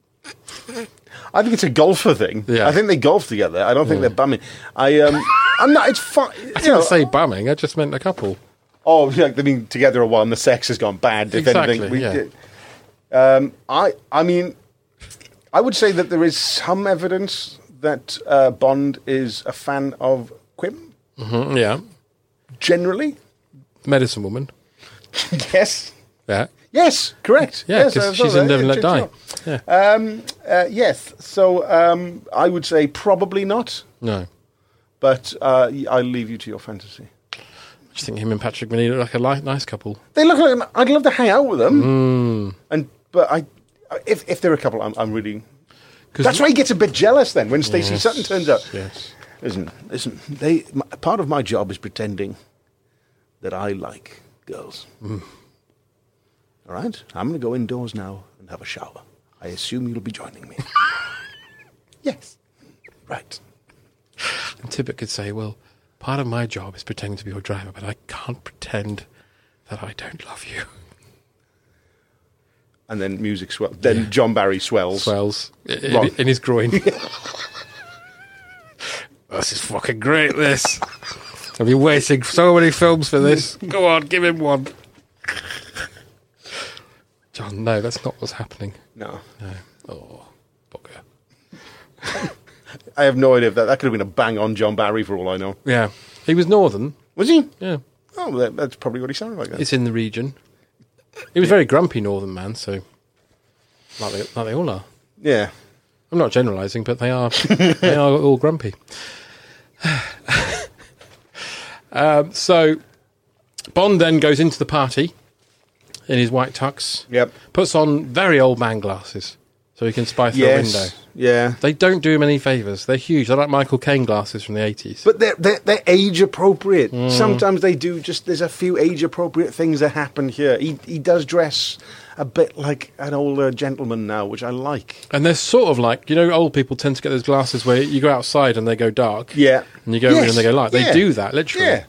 I think it's a golfer thing. Yeah. I think they golf together. I don't think they're bumming. I'm not. It's fine. I didn't say bumming. I just meant a couple. Oh, yeah, they've been together a while and the sex has gone bad. If Exactly, anything, yeah. I mean, I would say that there is some evidence that Bond is a fan of Quim. Mm-hmm, yeah. Generally. Medicine woman. Yes. Yeah. Yes, correct. Yeah, yes, because she's in Never Let Die. Yeah. Yes, so I would say probably not, No. but I'll leave you to your fantasy. I just think him and Patrick Macnee look like a nice couple. They look like I'd love to hang out with them, but if they're a couple, I'm really. That's why he gets a bit jealous then when Stacey Sutton turns up. Yes. Listen. Part of my job is pretending that I like girls. All right, I'm going to go indoors now and have a shower. I assume you'll be joining me. Yes. Right. And Tibbet could say, well, part of my job is pretending to be your driver, but I can't pretend that I don't love you. And then music swells. Then John Barry swells. Swells in his groin. This is fucking great, this. I've been waiting so many films for this. Go on, give him one. John, no, that's not what's happening. No. Oh, bugger. I have no idea if that could have been a bang-on John Barry for all I know. Yeah. He was Northern. Was he? Yeah. Oh, well, that's probably what he sounded like then. It's in the region. He was a very grumpy Northern man, so... Like they all are. Yeah. I'm not generalising, but they are all grumpy. So Bond then goes into the party in his white tux. Yep. Puts on very old man glasses so he can spy through a window. Yeah. They don't do him any favours. They're huge. They're like Michael Caine glasses from the 80s. But they're age appropriate. Sometimes they do there's a few age appropriate things that happen here. He does dress a bit like an older gentleman now, which I like. And they're sort of like, old people tend to get those glasses where you go outside and they go dark. Yeah. And you go in and they go light. They do that, literally. Yeah.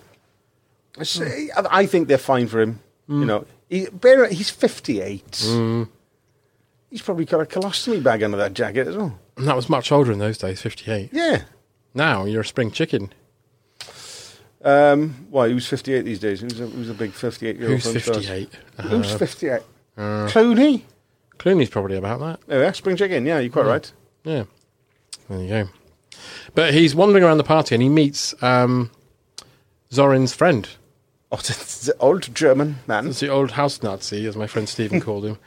I think they're fine for him. He's 58. He's probably got a colostomy bag under that jacket as well. And that was much older in those days, 58. Yeah. Now you're a spring chicken. Why, he was 58 these days. He was a big 58-year-old. Who's 58? Who's 58? Clooney? Clooney's probably about that. Oh, yeah, spring chicken. Yeah, you're quite right. Yeah. There you go. But he's wandering around the party and he meets Zorin's friend. Oh, it's the old German man. It's the old house Nazi, as my friend Stephen called him.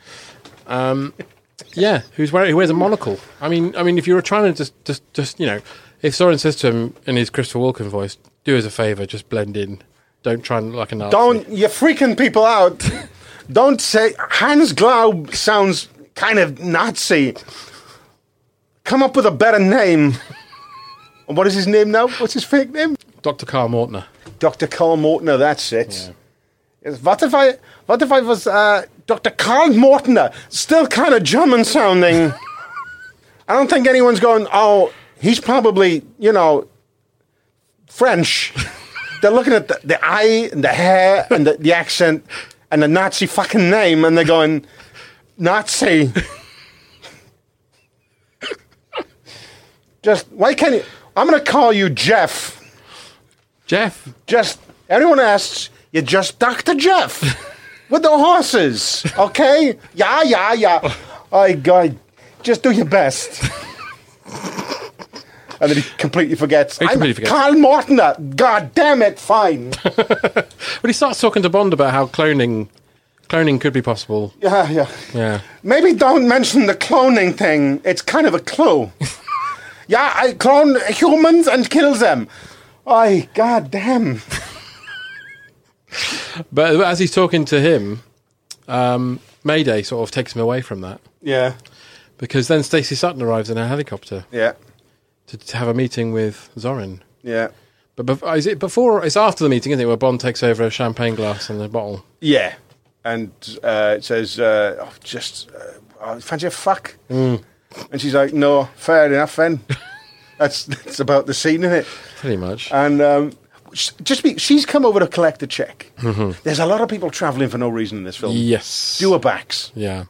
Who wears a monocle. I mean, if you were trying to just if Zorin says to him in his Christopher Walken voice, do us a favour, just blend in. Don't try and look like a Nazi. You're freaking people out. Don't say Hans Glaub sounds kind of Nazi. Come up with a better name. And what is his name now? What's his fake name? Dr. Karl Mortner. Dr. Karl Mortner, that's it. Yeah. Yes, what if I was Dr. Karl Mortner? Still kind of German sounding. I don't think anyone's going, oh, he's probably, French. They're looking at the eye and the hair and the accent and the Nazi fucking name and they're going, Nazi. Why can't you? I'm going to call you Jeff. Jeff? Just, anyone asks, you're just Dr. Jeff. With the horses, okay? Yeah. Oh, God, just do your best. And then he completely forgets. Karl Mortner. God damn it, fine. But he starts talking to Bond about how cloning could be possible. Yeah. Maybe don't mention the cloning thing. It's kind of a clue. Yeah, I clone humans and kill them. Oh, God damn. But as he's talking to him, Mayday sort of takes him away from that. Yeah. Because then Stacey Sutton arrives in a helicopter. Yeah. To have a meeting with Zorin. Yeah. But is it before? It's after the meeting, isn't it, where Bond takes over a champagne glass and a bottle? Yeah. And it says, fancy a fuck? And she's like, no, fair enough then. That's about the scene, isn't it? Pretty much. And she's come over to collect a check. Mm-hmm. There's a lot of people travelling for no reason in this film. Yes. Duobacks. Yeah.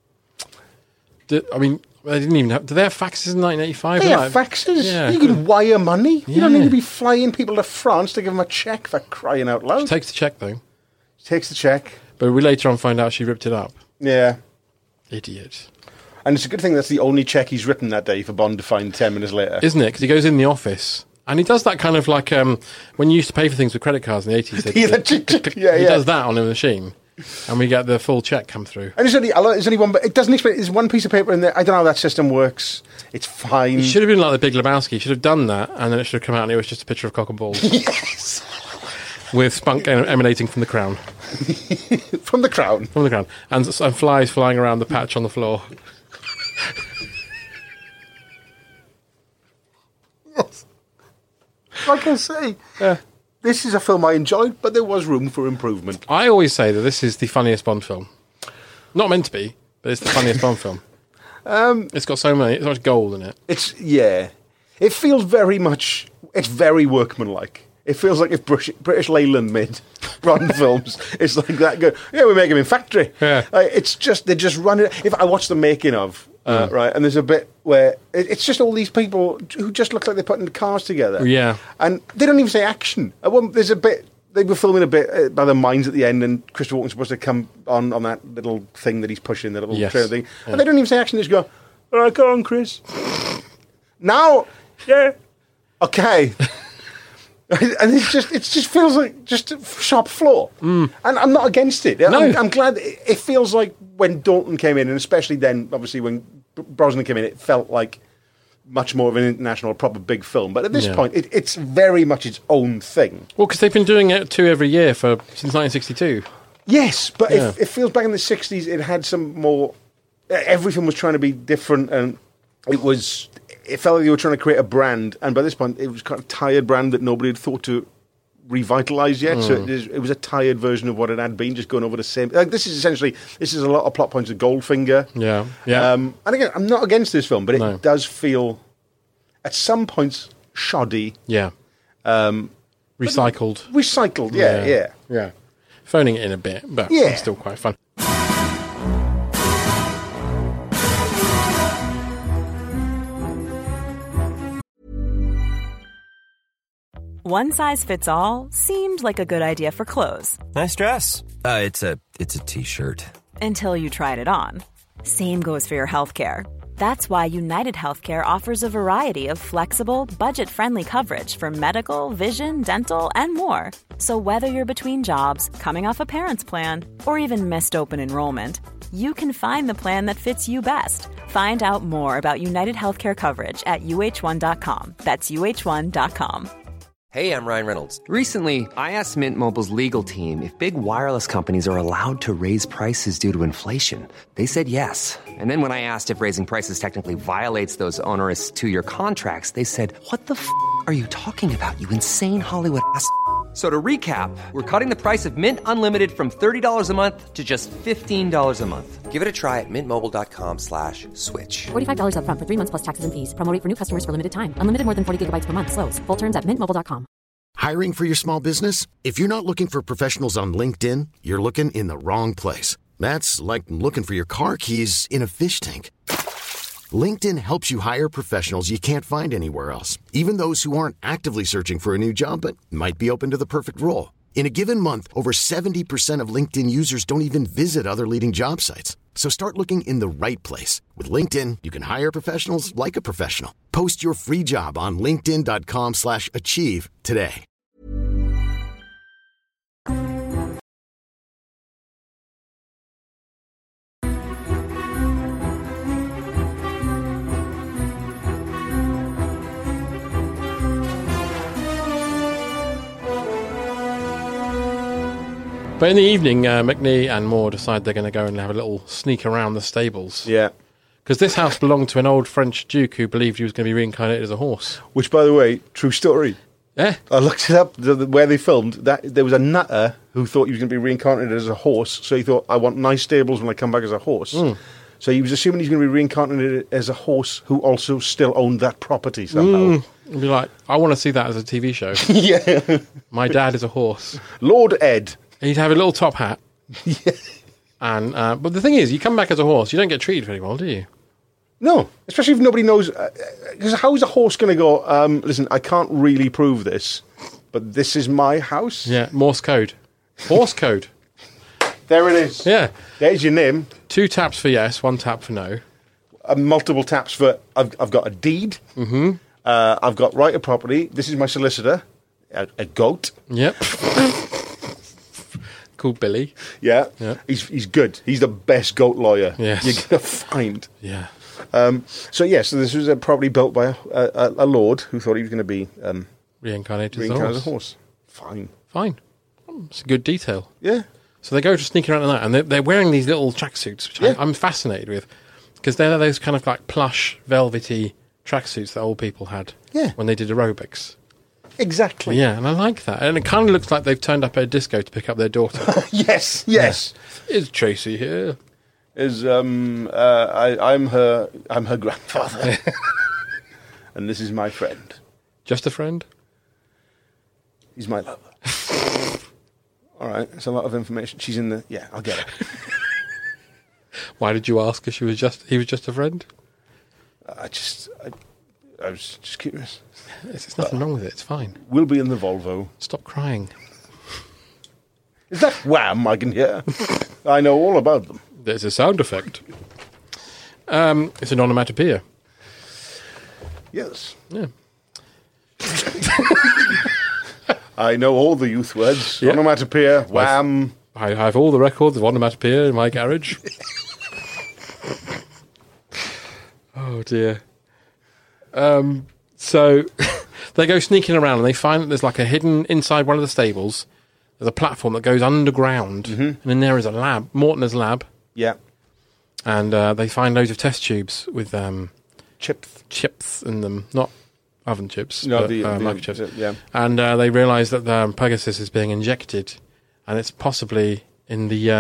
They didn't even have... Do they have faxes in 1985? They have faxes. Yeah. You can wire money. You don't need to be flying people to France to give them a check for crying out loud. She takes the check, though. She takes the check. But we later on find out she ripped it up. Yeah. Idiot. And it's a good thing that's the only check he's written that day for Bond to find 10 minutes later. Isn't it? Because he goes in the office... And he does that kind of like when you used to pay for things with credit cards in the 80s. He does that on a machine. And we get the full check come through. And there's only one, but it doesn't explain. There's one piece of paper in there. I don't know how that system works. It's fine. It should have been like the Big Lebowski. He should have done that, and then it should have come out and it was just a picture of cock and balls. Yes! With spunk emanating from the crown. From the crown? From the crown. And flies flying around the patch on the floor. Yes. Like I say, this is a film I enjoyed, but there was room for improvement. I always say that this is the funniest Bond film. Not meant to be, but it's the funniest Bond film. It's got so much gold in it. It feels very much... It's very workmanlike. It feels like if British Leyland made Bond films. It's like that good. Yeah, we make them in factory. Yeah. It's just... They're just running... If I watch the making of right? And there's a bit where it's just all these people who just look like they're putting the cars together. Yeah. And they don't even say action. There's a bit, they were filming a bit by the mines at the end, and Christopher Walken's supposed to come on that little thing that he's pushing, the little trailer thing. Yeah. And they don't even say action, they just go, all right, go on, Chris. Now, yeah, okay. And it just feels like just a shop floor. And I'm not against it. No. I'm glad it feels like when Dalton came in, and especially then, obviously, when Brosnan came in, it felt like much more of an international, proper big film. But at this point, it's very much its own thing. Well, because they've been doing it 2 every year since 1962. Yes, but it feels back in the 60s, it had some more... Everything was trying to be different, and it felt like they were trying to create a brand, and by this point, it was kind of a tired brand that nobody had thought to revitalise yet. So it was a tired version of what it had been, just going over the same. Like, this is a lot of plot points of Goldfinger. Yeah. And again, I'm not against this film, but it does feel at some points shoddy. Yeah. Recycled. Recycled. Yeah. Phoning it in a bit, but it's still quite fun. One size fits all seemed like a good idea for clothes. Nice dress. It's a t-shirt. Until you tried it on. Same goes for your healthcare. That's why United Healthcare offers a variety of flexible, budget-friendly coverage for medical, vision, dental, and more. So whether you're between jobs, coming off a parent's plan, or even missed open enrollment, you can find the plan that fits you best. Find out more about United Healthcare coverage at uh1.com. That's uh1.com. Hey, I'm Ryan Reynolds. Recently, I asked Mint Mobile's legal team if big wireless companies are allowed to raise prices due to inflation. They said yes. And then when I asked if raising prices technically violates those onerous 2-year contracts, they said, what the f*** are you talking about, you insane Hollywood ass f- So to recap, we're cutting the price of Mint Unlimited from $30 a month to just $15 a month. Give it a try at mintmobile.com/switch. $45 up front for 3 months plus taxes and fees. Promo rate for new customers for limited time. Unlimited more than 40 gigabytes per month. Slows full terms at mintmobile.com. Hiring for your small business? If you're not looking for professionals on LinkedIn, you're looking in the wrong place. That's like looking for your car keys in a fish tank. LinkedIn helps you hire professionals you can't find anywhere else, even those who aren't actively searching for a new job but might be open to the perfect role. In a given month, over 70% of LinkedIn users don't even visit other leading job sites. So start looking in the right place. With LinkedIn, you can hire professionals like a professional. Post your free job on linkedin.com/achieve today. But in the evening, McNee and Moore decide they're going to go and have a little sneak around the stables. Yeah. Because this house belonged to an old French duke who believed he was going to be reincarnated as a horse. Which, by the way, true story. Yeah. I looked it up, where they filmed, that there was a nutter who thought he was going to be reincarnated as a horse, so he thought, I want nice stables when I come back as a horse. So he was assuming he's going to be reincarnated as a horse who also still owned that property somehow. He'd be like, I want to see that as a TV show. Yeah. My dad is a horse. Lord Ed. He'd have a little top hat. Yeah. And but the thing is, you come back as a horse, you don't get treated very well, do you? No, especially if nobody knows. Because how is a horse going to go, listen, I can't really prove this, but this is my house? Yeah, Morse code. Horse code. There it is. Yeah. There's your name. 2 taps for yes, 1 tap for no. Multiple taps for, I've got a deed. Mm-hmm. I've got right of property. This is my solicitor. A goat. Yep. Called Billy. Yeah. He's good. He's the best goat lawyer you're going to find. Yeah. So this was a property built by a lord who thought he was going to be reincarnated as a horse. Fine. It's a good detail. Yeah. So they go to sneak around in that, and they're wearing these little tracksuits, which I'm fascinated with, because they're those kind of like plush, velvety tracksuits that old people had when they did aerobics. Exactly. Yeah, and I like that. And it kind of looks like they've turned up at a disco to pick up their daughter. Yes. Is Tracy here? I'm her grandfather. And this is my friend. Just a friend? He's my lover. All right, it's a lot of information. She's in the... Yeah, I'll get her. Why did you ask if he was just a friend? I was just curious. There's nothing wrong with it. It's fine. We'll be in the Volvo. Stop crying. Is that Wham I can hear? I know all about them. There's a sound effect. It's an onomatopoeia. Yes. Yeah. I know all the youth words. Yeah. Onomatopoeia, Wham. I have all the records of onomatopoeia in my garage. Oh, dear. So they go sneaking around and they find that there's like a hidden, inside one of the stables, there's a platform that goes underground, and in there is a lab, Mortimer's lab. Yeah. And they find loads of test tubes with chips in them, not oven chips, No, but the microchips. yeah. And they realise that Pegasus is being injected, and it's possibly in the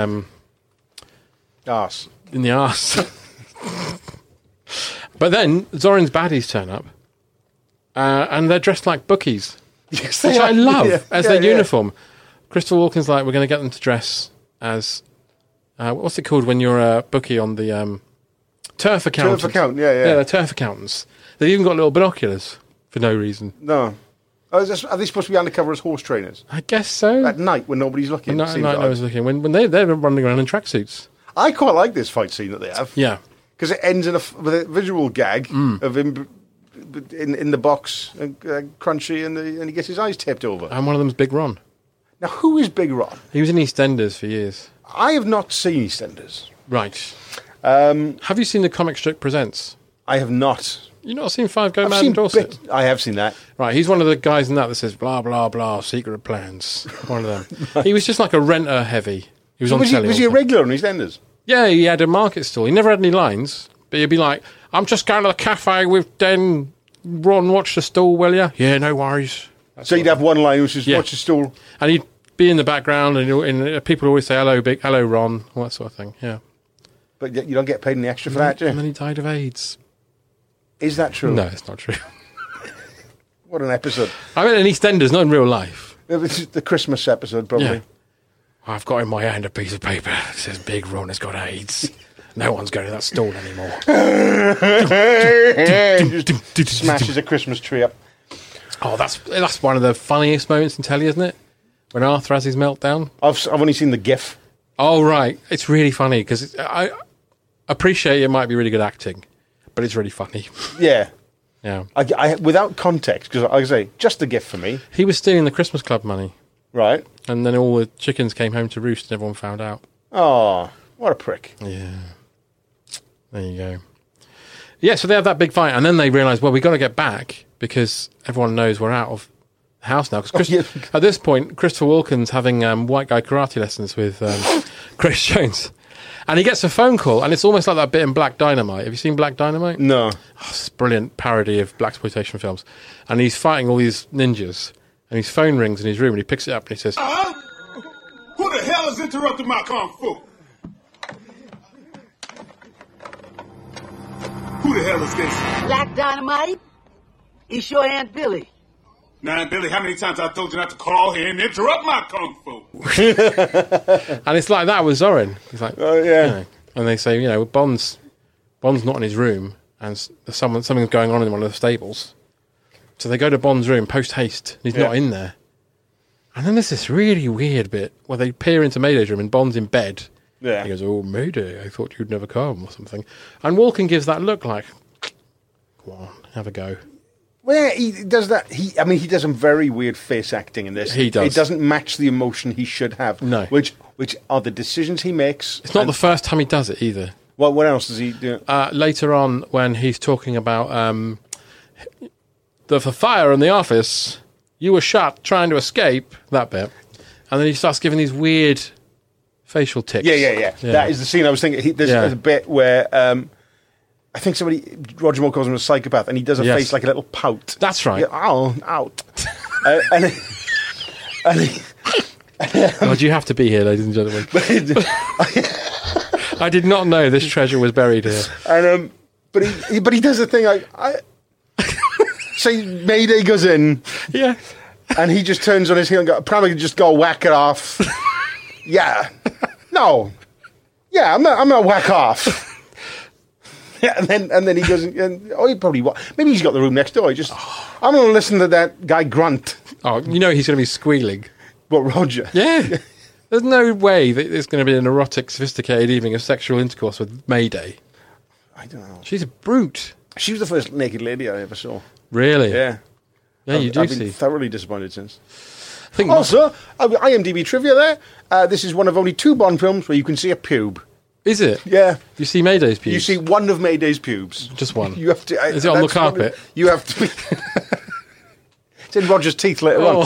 Arse. in the arse. But then Zorin's baddies turn up, and they're dressed like bookies, Yes, which they I are. love Yeah. as Yeah, their yeah. uniform. Christopher Walken's like, we're going to get them to dress as what's it called when you're a bookie on the turf accountant? Turf account, yeah. Yeah, they're turf accountants. They've even got little binoculars for no reason. No. Are they supposed to be undercover as horse trainers? I guess so. At night when nobody's looking. Night, seems no odd. one's looking. When they're running around in tracksuits. I quite like this fight scene that they have. Yeah. Because it ends with a visual gag Mm. of him in the box, crunchy, and he gets his eyes tipped over. And one of them's Big Ron. Now, who is Big Ron? He was in EastEnders for years. I have not seen EastEnders. Right. Have you seen the Comic Strip Presents? I have not. You've not seen Five Go I've Mad seen in Dorset? I have seen that. Right, he's one of the guys in that says, blah, blah, blah, secret plans. One of them. He was just like a renter heavy. He was on telly. Was he a regular on EastEnders? Yeah, he had a market stall. He never had any lines, but he'd be like, I'm just going to the cafe with Den. Ron, watch the stall, will you? Yeah, no worries. So you'd have one line which is, watch the stall. And he'd be in the background, and people always say, hello, Ron, all that sort of thing, yeah. But you don't get paid any extra for that, do you? And then he died of AIDS. Is that true? No, it's not true. What an episode. I mean, in EastEnders, not in real life. It's the Christmas episode, probably. Yeah. I've got in my hand a piece of paper that says Big Ron has got AIDS. No one's going to that stall anymore. Just smashes a Christmas tree up. Oh, that's one of the funniest moments in telly, isn't it? When Arthur has his meltdown. I've only seen the GIF. Oh, right. It's really funny because I appreciate it might be really good acting, but it's really funny. Yeah. Yeah. I without context, because I say, just the GIF for me. He was stealing the Christmas Club money. Right. And then all the chickens came home to roost and everyone found out. Oh, what a prick. Yeah. There you go. Yeah, so they have that big fight, and then they realise, well, we've got to get back because everyone knows we're out of the house now. Because at this point, Christopher Walken's having white guy karate lessons with Chris Jones. And he gets a phone call, and it's almost like that bit in Black Dynamite. Have you seen Black Dynamite? No. Oh, it's a brilliant parody of blaxploitation films. And he's fighting all these ninjas, and his phone rings in his room, and he picks it up, and he says, Who the hell is interrupting my kung fu? Who the hell is this? Black Dynamite? It's your Aunt Billy. Now, Aunt Billy, how many times I told you not to call here and interrupt my kung fu? And it's like that with Zorin. He's like, oh, yeah. You know. And they say, Bond's not in his room, and something's going on in one of the stables. So they go to Bond's room post haste. He's not in there. And then there's this really weird bit where they peer into Mayday's room and Bond's in bed. Yeah. He goes, "Oh, Mayday, I thought you'd never come," or something. And Walken gives that look like, "Go on, have a go." Well, he does that. He does some very weird face acting in this. He does. It doesn't match the emotion he should have. No. Which are the decisions he makes. It's not the first time he does it either. Well, what else does he do? Later on, when he's talking about the fire in the office, you were shot trying to escape, that bit. And then he starts giving these weird facial tics. Yeah. That is the scene I was thinking. There's a bit where I think Roger Moore calls him a psychopath, and he does a face like a little pout. That's right. Yeah, out. God, you have to be here, ladies and gentlemen. I did not know this treasure was buried here. And but he does a thing like say Mayday goes in, yeah, and he just turns on his heel and probably just go whack it off. Yeah, no, Yeah, I'm gonna whack off. Yeah, and then he goes, he probably, maybe he's got the room next door. I'm going to listen to that guy grunt. Oh, you know he's going to be squealing. What, Roger? Yeah. There's no way that there's going to be an erotic, sophisticated evening of sexual intercourse with Mayday. I don't know. She's a brute. She was the first naked lady I ever saw. Really? Yeah. Yeah, you do I've been see. thoroughly disappointed since. Also, IMDb trivia there. This is one of only 2 Bond films where you can see a pube. Is it? Yeah. You see Mayday's pubes? You see one of Mayday's pubes. Just one? You have to. Is it on the carpet? You have to be... It's in Roger's teeth later on.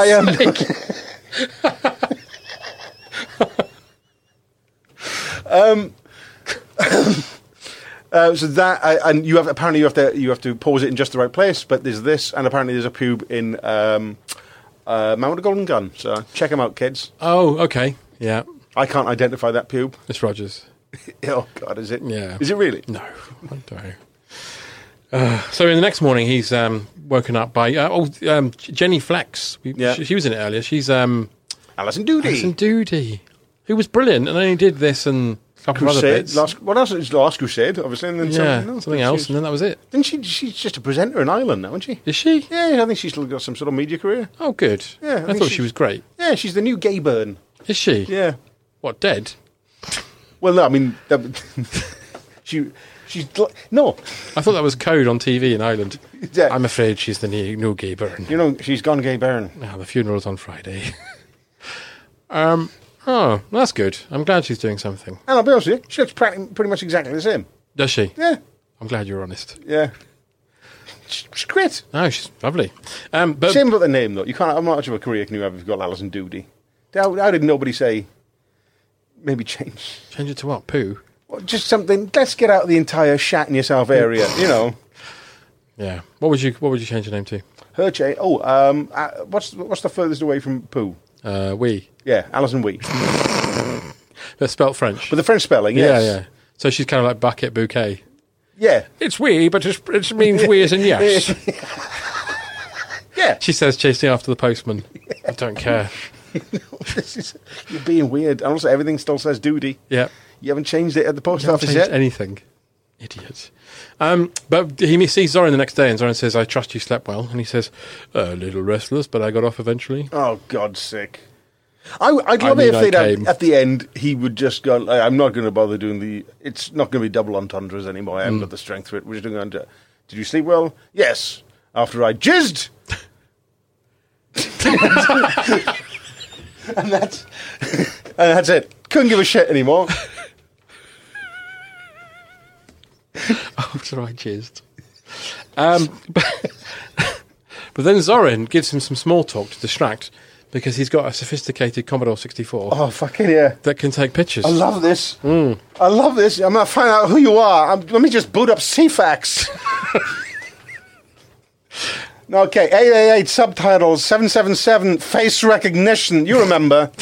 So that and you have to pause it in just the right place. But there's this, and apparently there's a pube in Man with a Golden Gun. So check them out, kids. Oh, okay, yeah. I can't identify that pube. It's Rogers. Oh God, is it? Yeah. Is it really? No, I don't. So in the next morning, he's woken up by Jenny Flex. She was in it earlier. She's Alison Doody. Alison Doody, who was brilliant, and only did this and a couple of other bits. What else? It's Last Crusade, obviously, and then something else, and then that was it. Didn't she? She's just a presenter in Ireland now, isn't she? Is she? Yeah, I think she's still got some sort of media career. Oh, good. Yeah, I thought she was great. Yeah, she's the new Gay Byrne. Is she? Yeah. What, dead? Well, no, I mean, she's no. I thought that was code on TV in Ireland. Yeah. I'm afraid she's the new Gay Byrne. You know, she's gone Gay Byrne. Now the funeral's on Friday. Oh, that's good. I'm glad she's doing something. And I'll be honest with you, she looks pretty much exactly the same. Does she? Yeah. I'm glad you're honest. Yeah. She's great. Oh, she's lovely. But shame about the name, though. You can't. How much of a career can you have if you've got Alison Doody? How did nobody say? Maybe change it to what? Poo? Well, just something. Let's get out of the entire shatting yourself area. You know. Yeah. What would you change your name to? Her change. What's the furthest away from poo? Wee. Yeah, Alison Wee. They're spelt French. But the French spelling, yes. Yeah. So she's kind of like bucket bouquet. Yeah. It's wee, but it means wee as in yes. Yeah. She says chasing after the postman. Yeah. I don't care. You're being weird. And also, everything still says Doody. Yeah. You haven't changed it at the post office yet? Anything. Idiot. But he sees Zoran the next day, and Zoran says, "I trust you slept well." And he says, "A little restless, but I got off eventually." Oh, God's sake. I'd love it if they'd at the end, he would just go, I'm not going to bother doing it's not going to be double entendres anymore. I haven't got the strength for it. We're just doing did you sleep well? Yes. After I jizzed. and that's it. Couldn't give a shit anymore. After I jizzed. But then Zoran gives him some small talk to distract, because he's got a sophisticated Commodore 64. Oh, fucking yeah. That can take pictures. I love this. I love this. I'm going to find out who you are. Let me just boot up CFAX. Okay, 888 subtitles, 777 face recognition. You remember.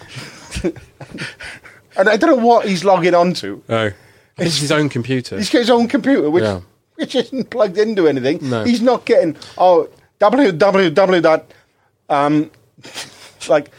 And I don't know what he's logging onto. Oh. It's his own computer. He's got his own computer, which isn't plugged into anything. No. He's not getting, www. Like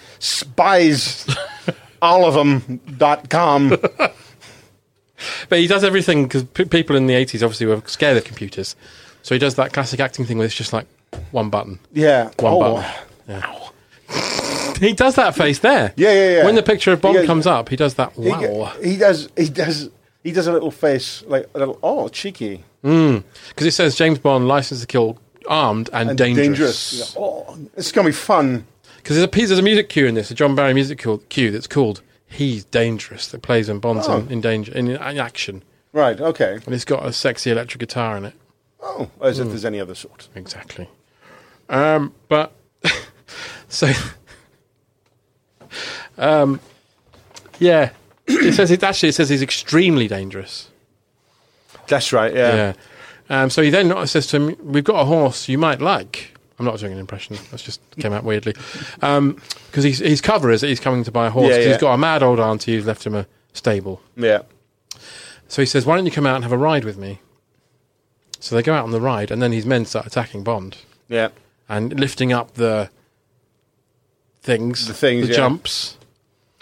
spies.allofthem.com. But he does everything because people in the 80s obviously were scared of computers. So he does that classic acting thing where it's just like one button. Yeah. One button. Yeah. He does that face there. Yeah. When the picture of Bond comes up, he does that. Wow. He does a little face, like a little, cheeky. Because it says James Bond, licensed to kill, armed and dangerous. Yeah. Oh, it's going to be fun. Because there's a music cue in this, a John Barry music cue that's called "He's Dangerous" that plays when Bond's in danger in action. Right. Okay. And it's got a sexy electric guitar in it. Oh, as if there's any other sort. Exactly. But so yeah, it says he's extremely dangerous. That's right. Yeah. So he then says to him, "We've got a horse you might like." I'm not doing an impression. That just came out weirdly. Because his cover is that he's coming to buy a horse. Because he's got a mad old auntie who's left him a stable. Yeah. So he says, "Why don't you come out and have a ride with me?" So they go out on the ride, and then his men start attacking Bond. Yeah. And lifting up the things. The jumps.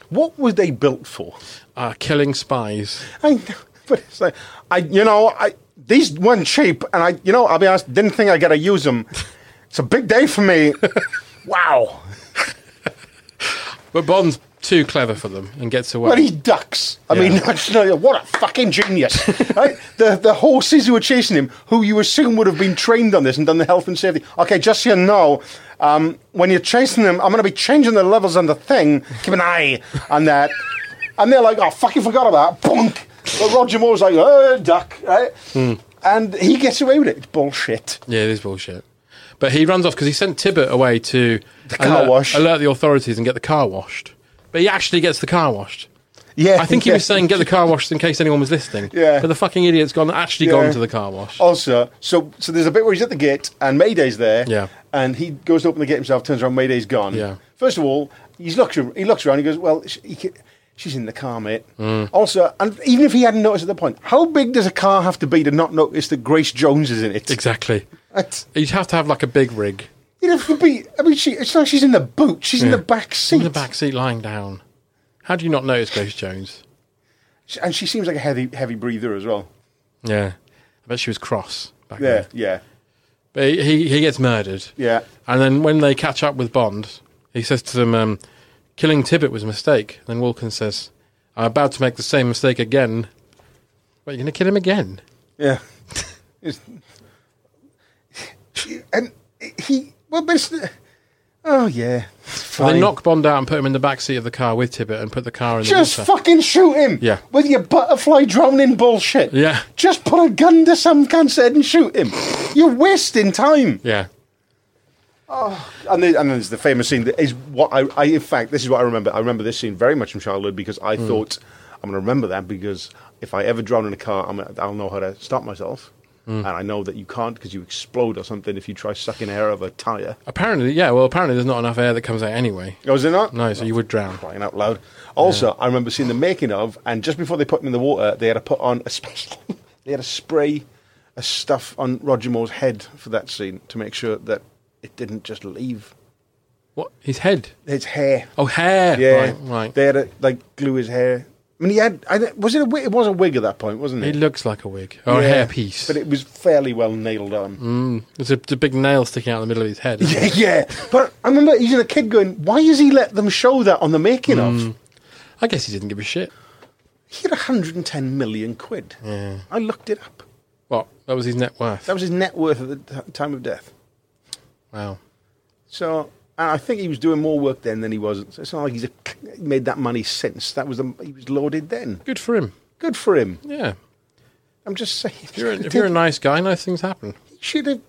What were they built for? Killing spies. I know, but it's like, these weren't cheap, and I'll be honest, didn't think I'd get to use them. It's a big day for me. Wow. But Bond's too clever for them and gets away. Well, he ducks. I mean, what a fucking genius. Right? The horses who were chasing him, who you assume would have been trained on this and done the health and safety. Okay, just so you know, when you're chasing them, I'm going to be changing the levels on the thing. Keep an eye on that. And they're like, oh, fucking forgot about that. Bonk. But Roger Moore's like, oh, duck. Right? And he gets away with it. It's bullshit. Yeah, it is bullshit. But he runs off because he sent Tibbet away to wash. alert the authorities and get the car washed. But he actually gets the car washed. Yeah, I think he was saying get the car washed in case anyone was listening. Yeah. But the fucking idiot's gone to the car wash. Also, so there's a bit where he's at the gate and Mayday's there. Yeah. And he goes to open the gate himself, turns around, Mayday's gone. Yeah. First of all, he looks around, he goes, well, she's in the car, mate. Also, and even if he hadn't noticed at the point, how big does a car have to be to not notice that Grace Jones is in it? Exactly. You'd have to have like a big rig. You'd have to be, it's like she's in the boot, she's in the back seat. In the back seat, lying down. How do you not notice Grace Jones? And she seems like a heavy breather as well. Yeah. I bet she was cross back then. Yeah. But he gets murdered. Yeah. And then when they catch up with Bond, he says to them, killing Tibbet was a mistake. Then Walken says, I'm about to make the same mistake again. What, you're going to kill him again? Yeah. And oh yeah. Well, they knock Bond out and put him in the back seat of the car with Tibbet and put the car in the Just water. fucking shoot him. Yeah. With your butterfly drowning bullshit. Yeah. Just put a gun to some cunt's head and shoot him. You're wasting time. Yeah. Oh, and there's the famous scene that is what I in fact, this is what I remember. I remember this scene very much from childhood because I thought, I'm going to remember that because if I ever drown in a car, I'll know how to stop myself. And I know that you can't because you explode or something if you try sucking air out of a tyre. Apparently there's not enough air that comes out anyway. Oh, is there not? No, so you would drown. Crying out loud. Also, I remember seeing the making of, and just before they put him in the water, they had to put on a special... they had to spray a stuff on Roger Moore's head for that scene to make sure that it didn't just leave. What? His head? His hair. Oh, hair. Yeah. Right. They had to, glue his hair... I mean, he had... was it a wig? It was a wig at that point, wasn't it? It looks like a wig. Or a hairpiece. But it was fairly well nailed on. There's a big nail sticking out in the middle of his head. Yeah. But I remember even a kid going, why has he let them show that on the making of? I guess he didn't give a shit. He had 110 million quid. Yeah. I looked it up. What? That was his net worth? That was his net worth at the time of death. Wow. So... And I think he was doing more work then than he was. So it's not like he made that money since. He was loaded then. Good for him. Good for him. Yeah. I'm just saying. If you're a nice guy, nice things happen. He should have.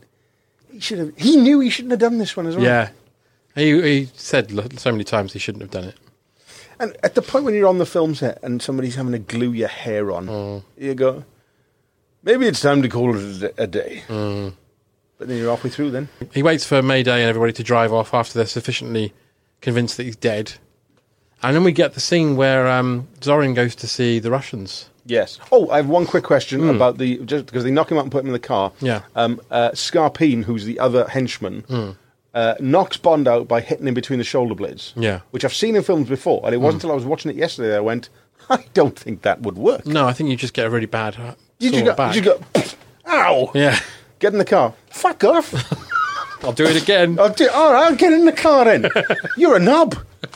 He knew he shouldn't have done this one as well. Yeah. He said so many times he shouldn't have done it. And at the point when you're on the film set and somebody's having to glue your hair on, you go, maybe it's time to call it a day. But then you're halfway through then. He waits for Mayday and everybody to drive off after they're sufficiently convinced that he's dead. And then we get the scene where Zorin goes to see the Russians. Yes. Oh, I have one quick question about just because they knock him out and put him in the car. Yeah. Scarpine, who's the other henchman, knocks Bond out by hitting him between the shoulder blades. Yeah. Which I've seen in films before, and it wasn't until I was watching it yesterday that I went, I don't think that would work. No, I think you just get a really bad You just go, ow! Yeah. Get in the car. Fuck off. I'll do it again. All right, I'll get in the car then. You're a knob.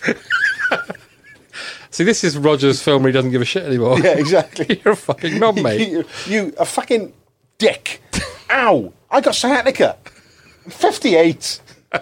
See, this is Roger's film where he doesn't give a shit anymore. Yeah, exactly. You're a fucking knob, mate. You a fucking dick. Ow. I got sciatica. I'm 58.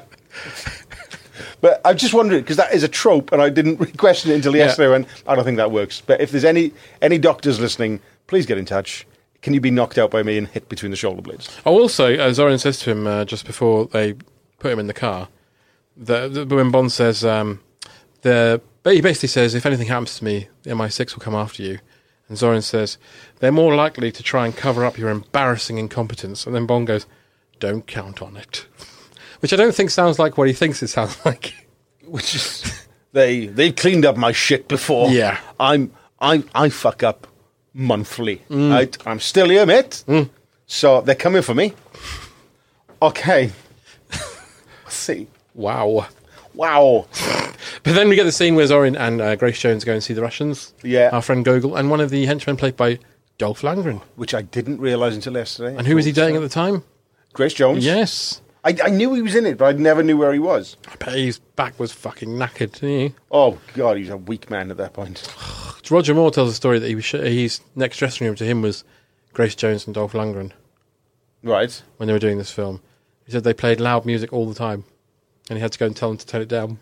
But I just wondered, because that is a trope, and I didn't question it until yesterday, and I don't think that works. But if there's any doctors listening, please get in touch. Can you be knocked out by me and hit between the shoulder blades? Oh, also, Zorin says to him just before they put him in the car, when Bond says, he basically says, if anything happens to me, the MI6 will come after you. And Zorin says, they're more likely to try and cover up your embarrassing incompetence. And then Bond goes, don't count on it. Which I don't think sounds like what he thinks it sounds like. Which is, they've cleaned up my shit before. Yeah. I fuck up monthly. Right? I'm still here, mate. So they're coming for me. Okay. Let's see. Wow. But then we get the scene where Zorin and Grace Jones go and see the Russians. Yeah. Our friend Gogol, and one of the henchmen played by Dolph Lundgren. Which I didn't realise until yesterday. And who was he dating at the time? Grace Jones. Yes. I knew he was in it, but I never knew where he was. I bet his back was fucking knackered, didn't he? Oh, God, he was a weak man at that point. Roger Moore tells a story that his next dressing room to him was Grace Jones and Dolph Lundgren. Right. When they were doing this film. He said they played loud music all the time. And he had to go and tell them to turn it down.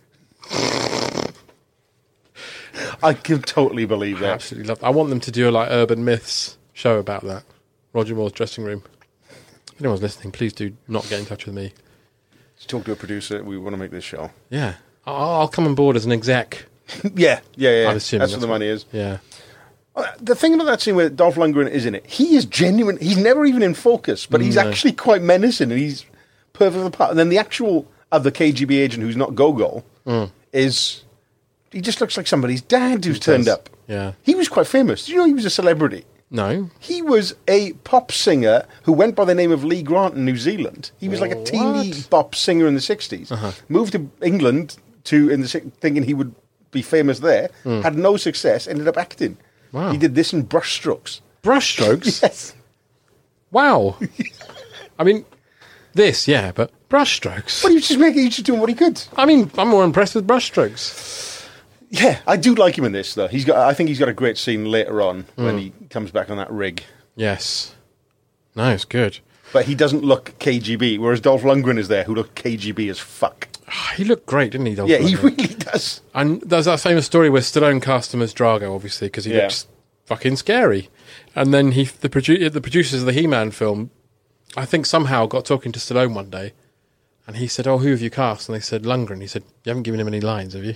I can totally believe that. I absolutely love it. I want them to do a Urban Myths show about that. Roger Moore's dressing room. If anyone's listening, please do not get in touch with me. Just talk to a producer. We want to make this show. Yeah. I'll come on board as an exec. Yeah. I'm assuming that's what the money is. Yeah. The thing about that scene where Dolph Lundgren is in it, he is genuine. He's never even in focus, but he's actually quite menacing, and he's perfect for the part. And then the actual other KGB agent who's not Gogol is... He just looks like somebody's dad who's turned up. Yeah. He was quite famous. Did you know he was a celebrity? No. He was a pop singer who went by the name of Lee Grant in New Zealand. He was like a teeny pop singer in the 60s. Moved to England thinking he would be famous there. Had no success. Ended up acting. Wow. He did this in Brushstrokes. Brushstrokes? Yes. Wow. I mean, this, yeah, but Brushstrokes. But he was just doing what he could. I mean, I'm more impressed with Brushstrokes. Yeah, I do like him in this, though. I think he's got a great scene later on when he comes back on that rig. Yes. No, it's good. But he doesn't look KGB, whereas Dolph Lundgren is there, who looked KGB as fuck. He looked great, didn't he, Dolph Yeah, Lundgren? he really does. And there's that famous story where Stallone cast him as Drago, obviously, because he looks fucking scary. And then the producers of the He-Man film, I think somehow got talking to Stallone one day, and he said, "Oh, who have you cast?" And they said, "Lundgren." He said, "You haven't given him any lines, have you?"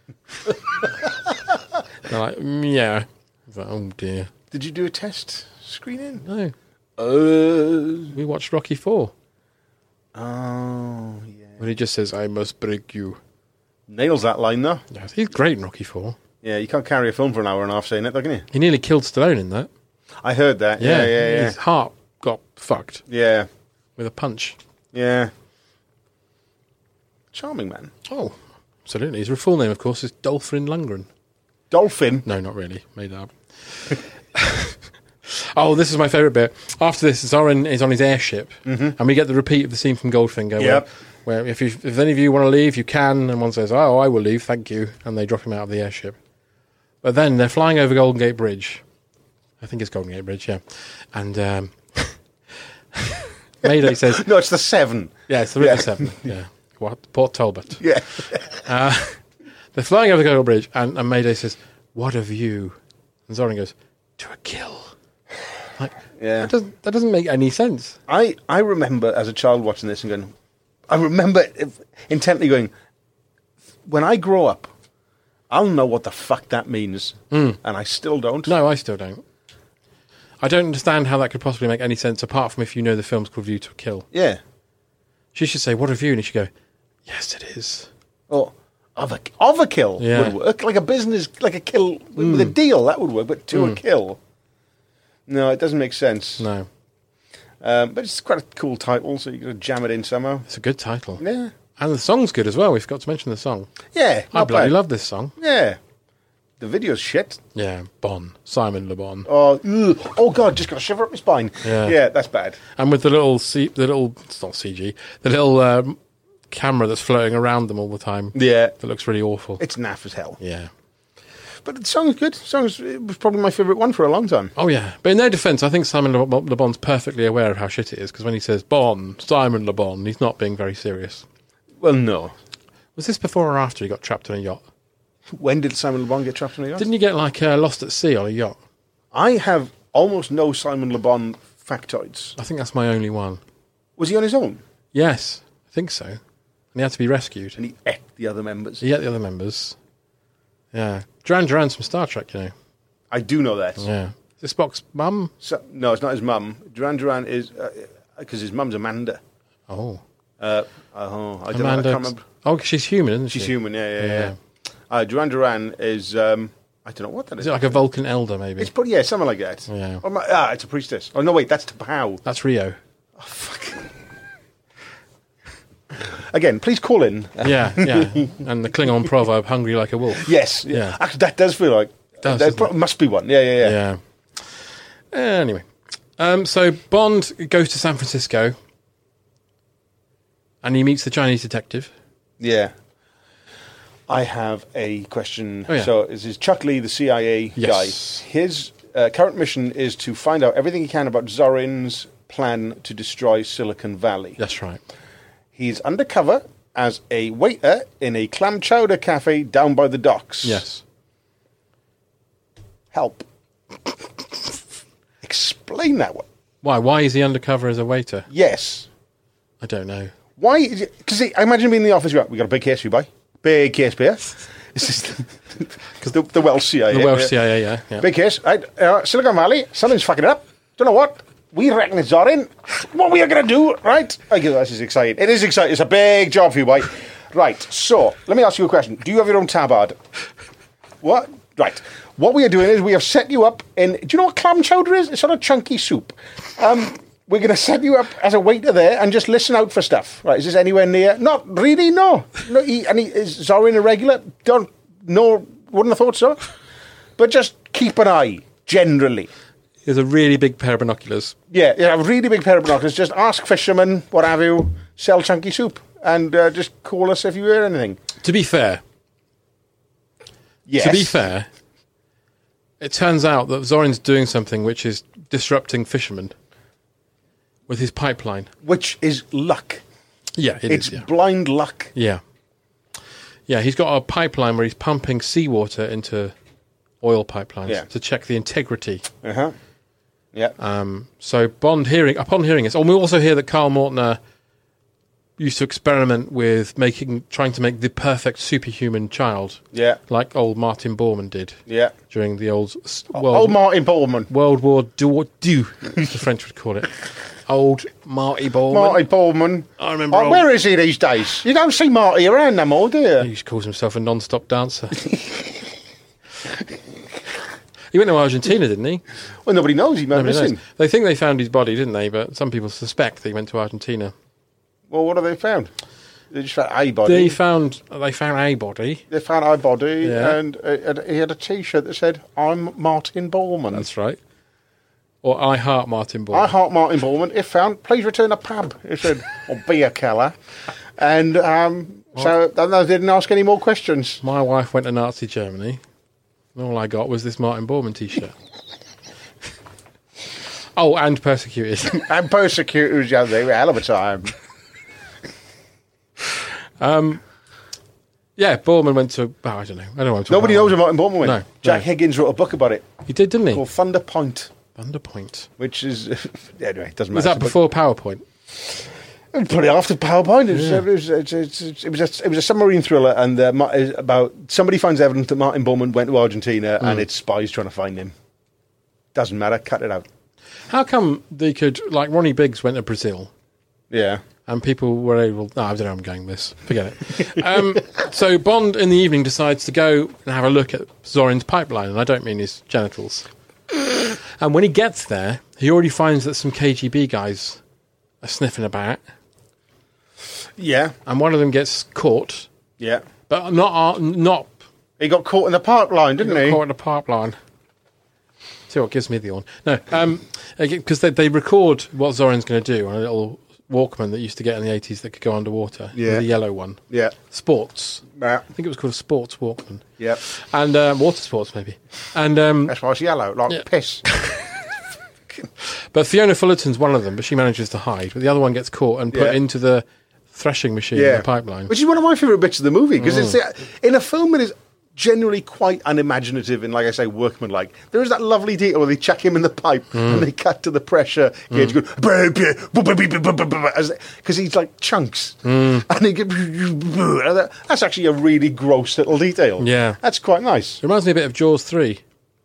They're like, yeah. I was like, oh dear. Did you do a test screening? No. We watched Rocky IV. Oh, yeah. When he just says, "I must break you." Nails that line, though. Yes, he's great in Rocky IV. Yeah, you can't carry a film for an hour and a half saying that, though, can you? He nearly killed Stallone in that. I heard that. Yeah. His heart got fucked. Yeah. With a punch. Yeah. Charming man. Oh, absolutely. His full name, of course, is Dolphin Lundgren. Dolphin? No, not really. Made that up. Oh, this is my favourite bit. After this, Zorin is on his airship, and we get the repeat of the scene from Goldfinger, where if any of you want to leave, you can, and one says, "Oh, I will leave, thank you," and they drop him out of the airship. But then they're flying over Golden Gate Bridge. I think it's Golden Gate Bridge, yeah. And Mayday says... No, it's the 7. Yeah, it's the River 7, yeah. Port Talbot. Yeah. They're flying over Golden Gate Bridge, and Mayday says, "What of you?" And Zorin goes, "To a kill." Like, yeah. That doesn't make any sense. I remember as a child watching this and going... I remember intently going, when I grow up, I'll know what the fuck that means. And I still don't. No, I still don't. I don't understand how that could possibly make any sense, apart from if you know the film's called View to a Kill. Yeah. She should say, "What of you?" And he should go, "Yes, it is." Or, of a kill would work. Like a business, like a kill with a deal, that would work. But to a kill, no, it doesn't make sense. No. But it's quite a cool title, so you've got to jam it in somehow. It's a good title. Yeah. And the song's good as well. We forgot to mention the song. Yeah. I bloody love this song. Yeah. The video's shit. Yeah, Simon Le Bon. Oh God, just got a shiver up my spine. Yeah, that's bad. And with the little, it's not CG, the little camera that's floating around them all the time. Yeah. That looks really awful. It's naff as hell. Yeah. But the song's good. It was probably my favourite one for a long time. Oh, yeah. But in their defence, I think Simon Le Bon's perfectly aware of how shit it is, because when he says, Simon Le Bon, he's not being very serious. Well, no. Was this before or after he got trapped on a yacht? When did Simon Le Bon get trapped on a yacht? Didn't he get, lost at sea on a yacht? I have almost no Simon Le Bon factoids. I think that's my only one. Was he on his own? Yes, I think so. And he had to be rescued. And he ate the other members. He ate the other members. Yeah. Duran Duran's from Star Trek, you know. I do know that. Yeah. Is this Spock's mum? No, it's not his mum. Duran Duran is... Because his mum's Amanda. Oh. I don't know. I can't remember. Oh, she's human, isn't she? She's human, yeah. Duran Duran is... I don't know what that is. Is it like a Vulcan elder, maybe? It's something like that. Yeah. It's a priestess. Oh, no, wait, that's T'Pau. That's Rio. Oh, fuck. Again, please call in. Yeah. And the Klingon proverb, hungry like a wolf. Yes. Yeah. Actually, that does feel like... There must be one. Yeah. Anyway. So Bond goes to San Francisco and he meets the Chinese detective. Yeah. I have a question. Oh, yeah. So this is Chuck Lee, the CIA guy. His current mission is to find out everything he can about Zorin's plan to destroy Silicon Valley. That's right. He's undercover as a waiter in a clam chowder cafe down by the docks. Yes. Help. Explain that one. Why? Why is he undercover as a waiter? Yes. I don't know. Why is it? Because I imagine being in the office, we got a big case for you, boy. Big case, beer. This is the Welsh CIA. The Welsh CIA, yeah. Big case. Right, Silicon Valley, something's fucking it up. Don't know what. We reckon it's Zorin. What we are going to do, right? This is exciting. It is exciting. It's a big job for you, boy. Right, so, let me ask you a question. Do you have your own tabard? What? Right. What we are doing is we have set you up in... Do you know what clam chowder is? It's sort of chunky soup. We're going to set you up as a waiter there and just listen out for stuff. Right, is this anywhere near? Not really, no. Is Zorin a regular? Wouldn't have thought so. But just keep an eye, generally. He has a really big pair of binoculars. Yeah, a really big pair of binoculars. Just ask fishermen, what have you, sell chunky soup. And just call us if you hear anything. To be fair... Yes. To be fair, it turns out that Zorin's doing something which is disrupting fishermen with his pipeline. Which is luck. Yeah, it's blind luck. Yeah. Yeah, he's got a pipeline where he's pumping seawater into oil pipelines to check the integrity. Uh-huh. Yeah. So upon hearing this, and we also hear that Carl Mortner used to experiment with trying to make the perfect superhuman child. Yeah. Like old Martin Bormann did. Yeah. During the old Martin Bormann. World War II, as the French would call it. Old Marty Bormann. Marty Bormann. I remember. Where is he these days? You don't see Marty around no more, do you? He calls himself a non-stop dancer. He went to Argentina, didn't he? Well, nobody knows. He went missing. They think they found his body, didn't they? But some people suspect that he went to Argentina. Well, what have they found? They just found a body. They found a body. They found a body, and he had a T-shirt that said, "I'm Martin Bormann." That's right. Or "I heart Martin Bormann." I heart Martin Bormann. If found, please return a pub. It said, or beer keller. And so they didn't ask any more questions. My wife went to Nazi Germany, and all I got was this Martin Bormann T-shirt. Oh, and persecuted. And persecuted, yeah, they were a hell of a time. Yeah, Bormann went to... Oh, I don't know. Nobody knows where Martin Bormann went. No. Jack Higgins wrote a book about it. He did, didn't he? Called Thunder Point. Thunder Point. Which is... anyway, it doesn't matter. Was that before PowerPoint? Probably after PowerPoint. It was a submarine thriller, and about somebody finds evidence that Martin Bormann went to Argentina, and it's spies trying to find him. Doesn't matter. Cut it out. How come they could... Like, Ronnie Biggs went to Brazil. Yeah. And people were able... No, I don't know where I'm going with this. Forget it. So Bond, in the evening, decides to go and have a look at Zorin's pipeline, and I don't mean his genitals. And when he gets there, he already finds that some KGB guys are sniffing about. Yeah. And one of them gets caught. Yeah. But not... He got caught in the pipeline, didn't he? Got caught in the pipeline. See what gives me the yawn. No, because they record what Zorin's going to do on a little Walkman that used to get in the 80s that could go underwater. Yeah. The yellow one. Yeah. Sports. Yeah. I think it was called a Sports Walkman. Yep. And water sports, maybe. And that's why it's yellow, like piss. But Fiona Fullerton's one of them, but she manages to hide. But the other one gets caught and put into the threshing machine in the pipeline. Which is one of my favourite bits of the movie, because it's in a film that is generally quite unimaginative and, like I say, workmanlike. There is that lovely detail where they chuck him in the pipe and they cut to the pressure gauge going, because he's like chunks. And he that's actually a really gross little detail. Yeah. That's quite nice. It reminds me a bit of Jaws 3.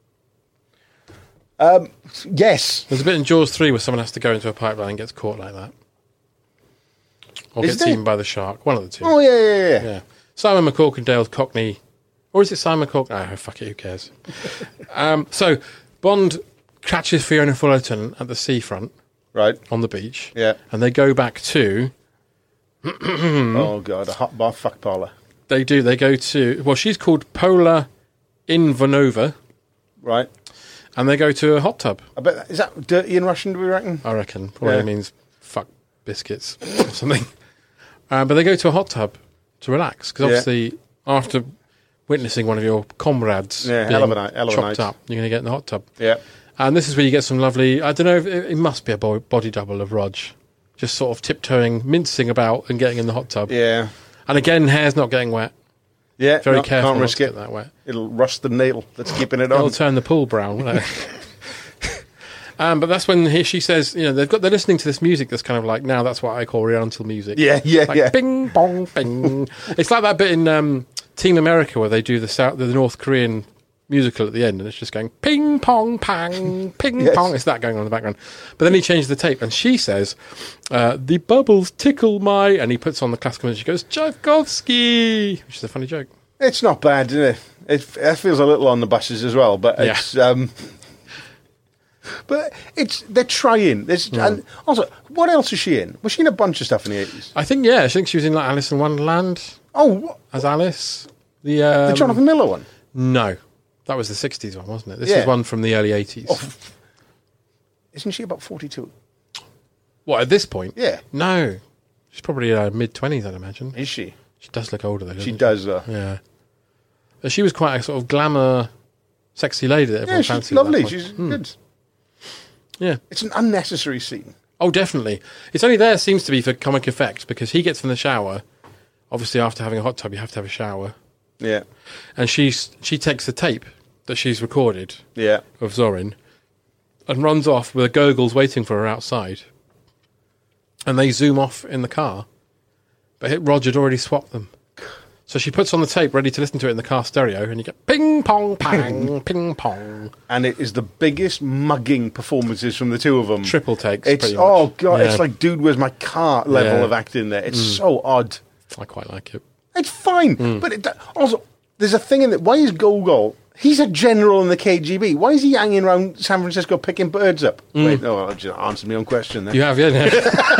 Yes. There's a bit in Jaws 3 where someone has to go into a pipeline and gets caught like that. Or gets eaten by the shark. One of the two. Oh, yeah. Simon McCorkindale's Cockney... Or is it Simon McCork? Oh, fuck it, who cares? So, Bond catches Fiona Fullerton at the seafront. Right. On the beach. Yeah. And they go back to Oh, God, a hot bar fuck parlour. They do. They go to... Well, she's called Pola Ivanova. Right. And they go to a hot tub. I bet is that dirty in Russian, do we reckon? I reckon. Probably means fuck biscuits or something. But they go to a hot tub to relax. Because obviously, after witnessing one of your comrades being hell of a night. chopped up, you're going to get in the hot tub. Yeah. And this is where you get some lovely... I don't know, it must be a body double of Rog. Just sort of tiptoeing, mincing about and getting in the hot tub. Yeah. And again, hair's not getting wet. Yeah, very careful. Can't risk not it. to get that wet. It'll rust the nail that's keeping it on. It'll turn the pool brown, won't it? But that's when she says, they're listening to this music that's kind of like, now that's what I call Oriental music. Yeah. Like bing, bong, bing. It's like that bit in Team America where they do the North Korean musical at the end, and it's just going ping, pong, pang, ping, pong. It's that going on in the background. But then he changes the tape, and she says, the bubbles tickle my... And he puts on the classical music. She goes, Tchaikovsky, which is a funny joke. It's not bad, is it? It feels a little on the buses as well, but it's... But they're trying. And also, what else is she in? Was she in a bunch of stuff in the 80s? I think she was in like Alice in Wonderland. Oh, as Alice. The Jonathan Miller one? No. That was the 60s one, wasn't it? This is one from the early 80s. Oh. Isn't she about 42? What, at this point? Yeah. No. She's probably mid-20s, I'd imagine. Is she? She does look older, though. She does, though. Yeah. But she was quite a sort of glamour, sexy lady that everyone fancied. She's lovely. She's good. Yeah. It's an unnecessary scene. Oh, definitely. It's only there, seems to be, for comic effect, because he gets from the shower. Obviously, after having a hot tub, you have to have a shower. Yeah. And she takes the tape that she's recorded of Zorin and runs off with the gurgles waiting for her outside. And they zoom off in the car. But Roger had already swapped them. So she puts on the tape ready to listen to it in the car stereo, and you get ping, pong, pang, ping, pong. And it is the biggest mugging performances from the two of them. Triple takes. It's it's like Dude, Where's My Car level of acting there. It's so odd. I quite like it. It's fine. But also, there's a thing in that. Why is Gogol... He's a general in the KGB. Why is he hanging around San Francisco picking birds up? Wait, no, I just answered my own question then. You have, yeah.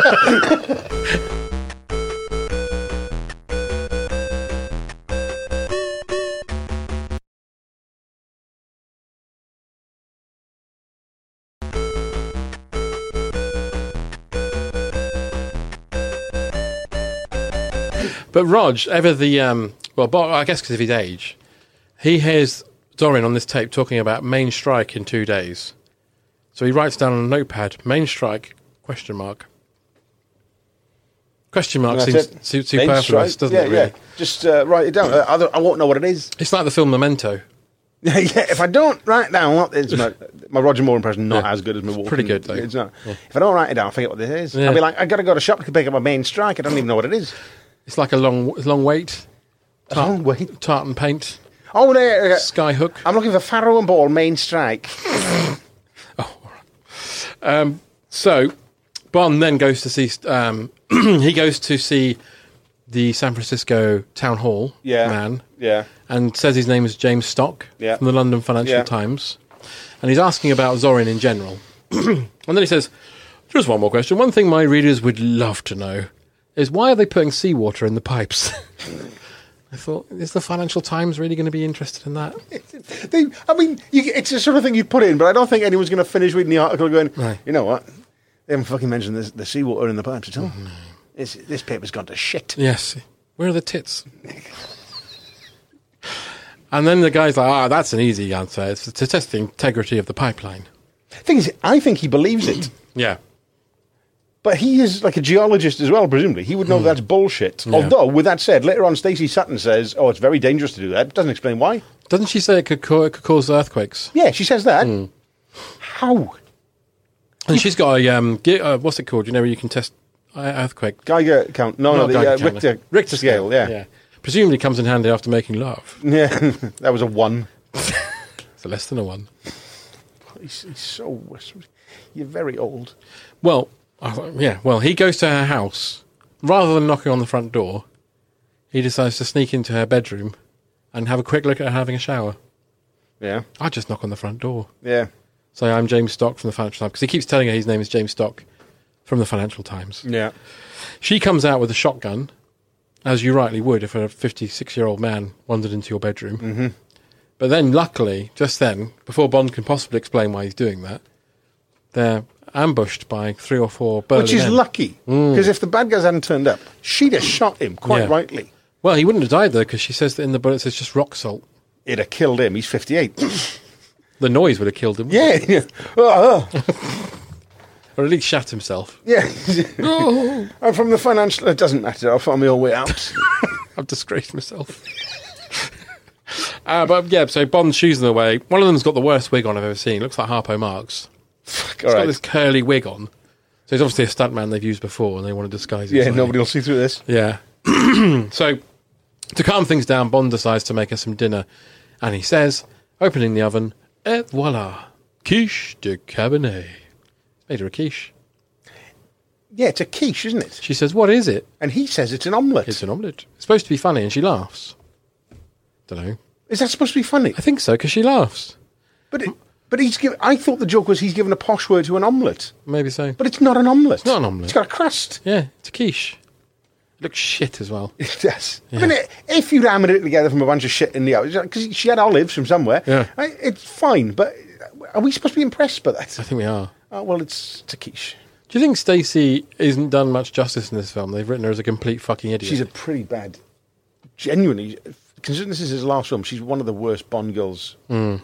But Rog, ever the... I guess because of his age, he hears Zorin on this tape talking about main strike in 2 days. So he writes down on a notepad, main strike, question mark. Question mark seems superfluous, doesn't it, really? Yeah. Just write it down. I won't know what it is. It's like the film Memento. Yeah, if I don't write down what it's my Roger Moore impression not as good as my Walken. Pretty good, though. It's not. Yeah. If I don't write it down, I forget what this is. Yeah. I'll be like, I got to go to shop to pick up a main strike. I don't even know what it is. It's like a long wait. Long wait. Tartan paint. Oh, no. Sky hook. I'm looking for Farrow and Ball main strike. All right. So Bond then goes to see. He goes to see the San Francisco Town Hall man. Yeah. And says his name is James Stock from the London Financial Times. And he's asking about Zorin in general. And then he says, just one more question. One thing my readers would love to know is why are they putting seawater in the pipes? I thought, is the Financial Times really going to be interested in that? It's the sort of thing you put in, but I don't think anyone's going to finish reading the article going, you know what? They haven't fucking mentioned the seawater in the pipes at all. This paper's gone to shit. Yes. Where are the tits? And then the guy's like, that's an easy answer. It's to test the integrity of the pipeline. Thing is, I think he believes it. Yeah. But he is like a geologist as well, presumably. He would know that's bullshit. Yeah. Although, with that said, later on, Stacey Sutton says, it's very dangerous to do that. Doesn't explain why. Doesn't she say it could cause earthquakes? Yeah, she says that. How? And she's got a, what's it called? You know, where you can test earthquake. Geiger count. No, the Richter scale, yeah. Presumably comes in handy after making love. Yeah, that was a 1. So less than a 1. He's so... You're very old. Well, he goes to her house. Rather than knocking on the front door, he decides to sneak into her bedroom and have a quick look at her having a shower. Yeah. I'd just knock on the front door. Yeah. Say, I'm James Stock from the Financial Times. Because he keeps telling her his name is James Stock from the Financial Times. Yeah. She comes out with a shotgun, as you rightly would if a 56-year-old man wandered into your bedroom. Mm-hmm. But then, luckily, just then, before Bond can possibly explain why he's doing that, they're ambushed by 3 or 4 burly Which is men. lucky, because if the bad guys hadn't turned up, she'd have shot him, quite rightly. Well, he wouldn't have died, though, because she says that in the bullets it's just rock salt. It'd have killed him. He's 58. The noise would have killed him. Yeah. Or at least shot himself. Yeah. I'm from the Financial... It doesn't matter. I'll find my own way out. I've disgraced myself. But yeah, so Bond shoos them away. One of them's got the worst wig on I've ever seen. Looks like Harpo Marx. He's got this curly wig on. So he's obviously a stuntman they've used before and they want to disguise it. Yeah, nobody will see through this. Yeah. So, to calm things down, Bond decides to make us some dinner. And he says, opening the oven, et voila, quiche de Cabernet. Made her a quiche. Yeah, it's a quiche, isn't it? She says, what is it? And he says it's an omelette. It's an omelette. It's supposed to be funny, and she laughs. Don't know. Is that supposed to be funny? I think so, because she laughs. But he's given... I thought the joke was he's given a posh word to an omelette. Maybe so. But it's not an omelette. It's not an omelette. It's got a crust. Yeah, it's a quiche. It looks shit as well. It does. Yeah. I mean, if you'd hammered it together from a bunch of shit in the house, because she had olives from somewhere, it's fine, but are we supposed to be impressed by that? I think we are. Well, it's a quiche. Do you think Stacey isn't done much justice in this film? They've written her as a complete fucking idiot. She's a pretty bad... Genuinely, considering this is his last film, she's one of the worst Bond girls. And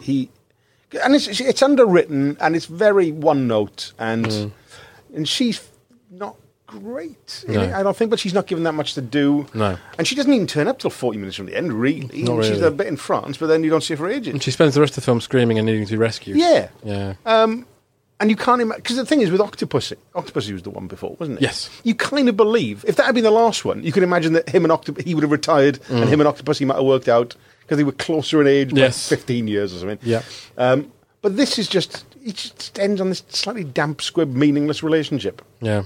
it's underwritten, and it's very one note, and she's not great. No. I don't think, but she's not given that much to do. No. And she doesn't even turn up till 40 minutes from the end, really. Not really. She's a bit in France, but then you don't see her for ages. And she spends the rest of the film screaming and needing to be rescued. Yeah. Yeah. And you can't imagine... Because the thing is, with Octopussy... Octopussy was the one before, wasn't it? Yes. You kind of believe... If that had been the last one, you could imagine that him and he would have retired and him and Octopussy might have worked out because they were closer in age by 15 years or something. Yeah. But this is just... It just ends on this slightly damp, squib, meaningless relationship. Yeah.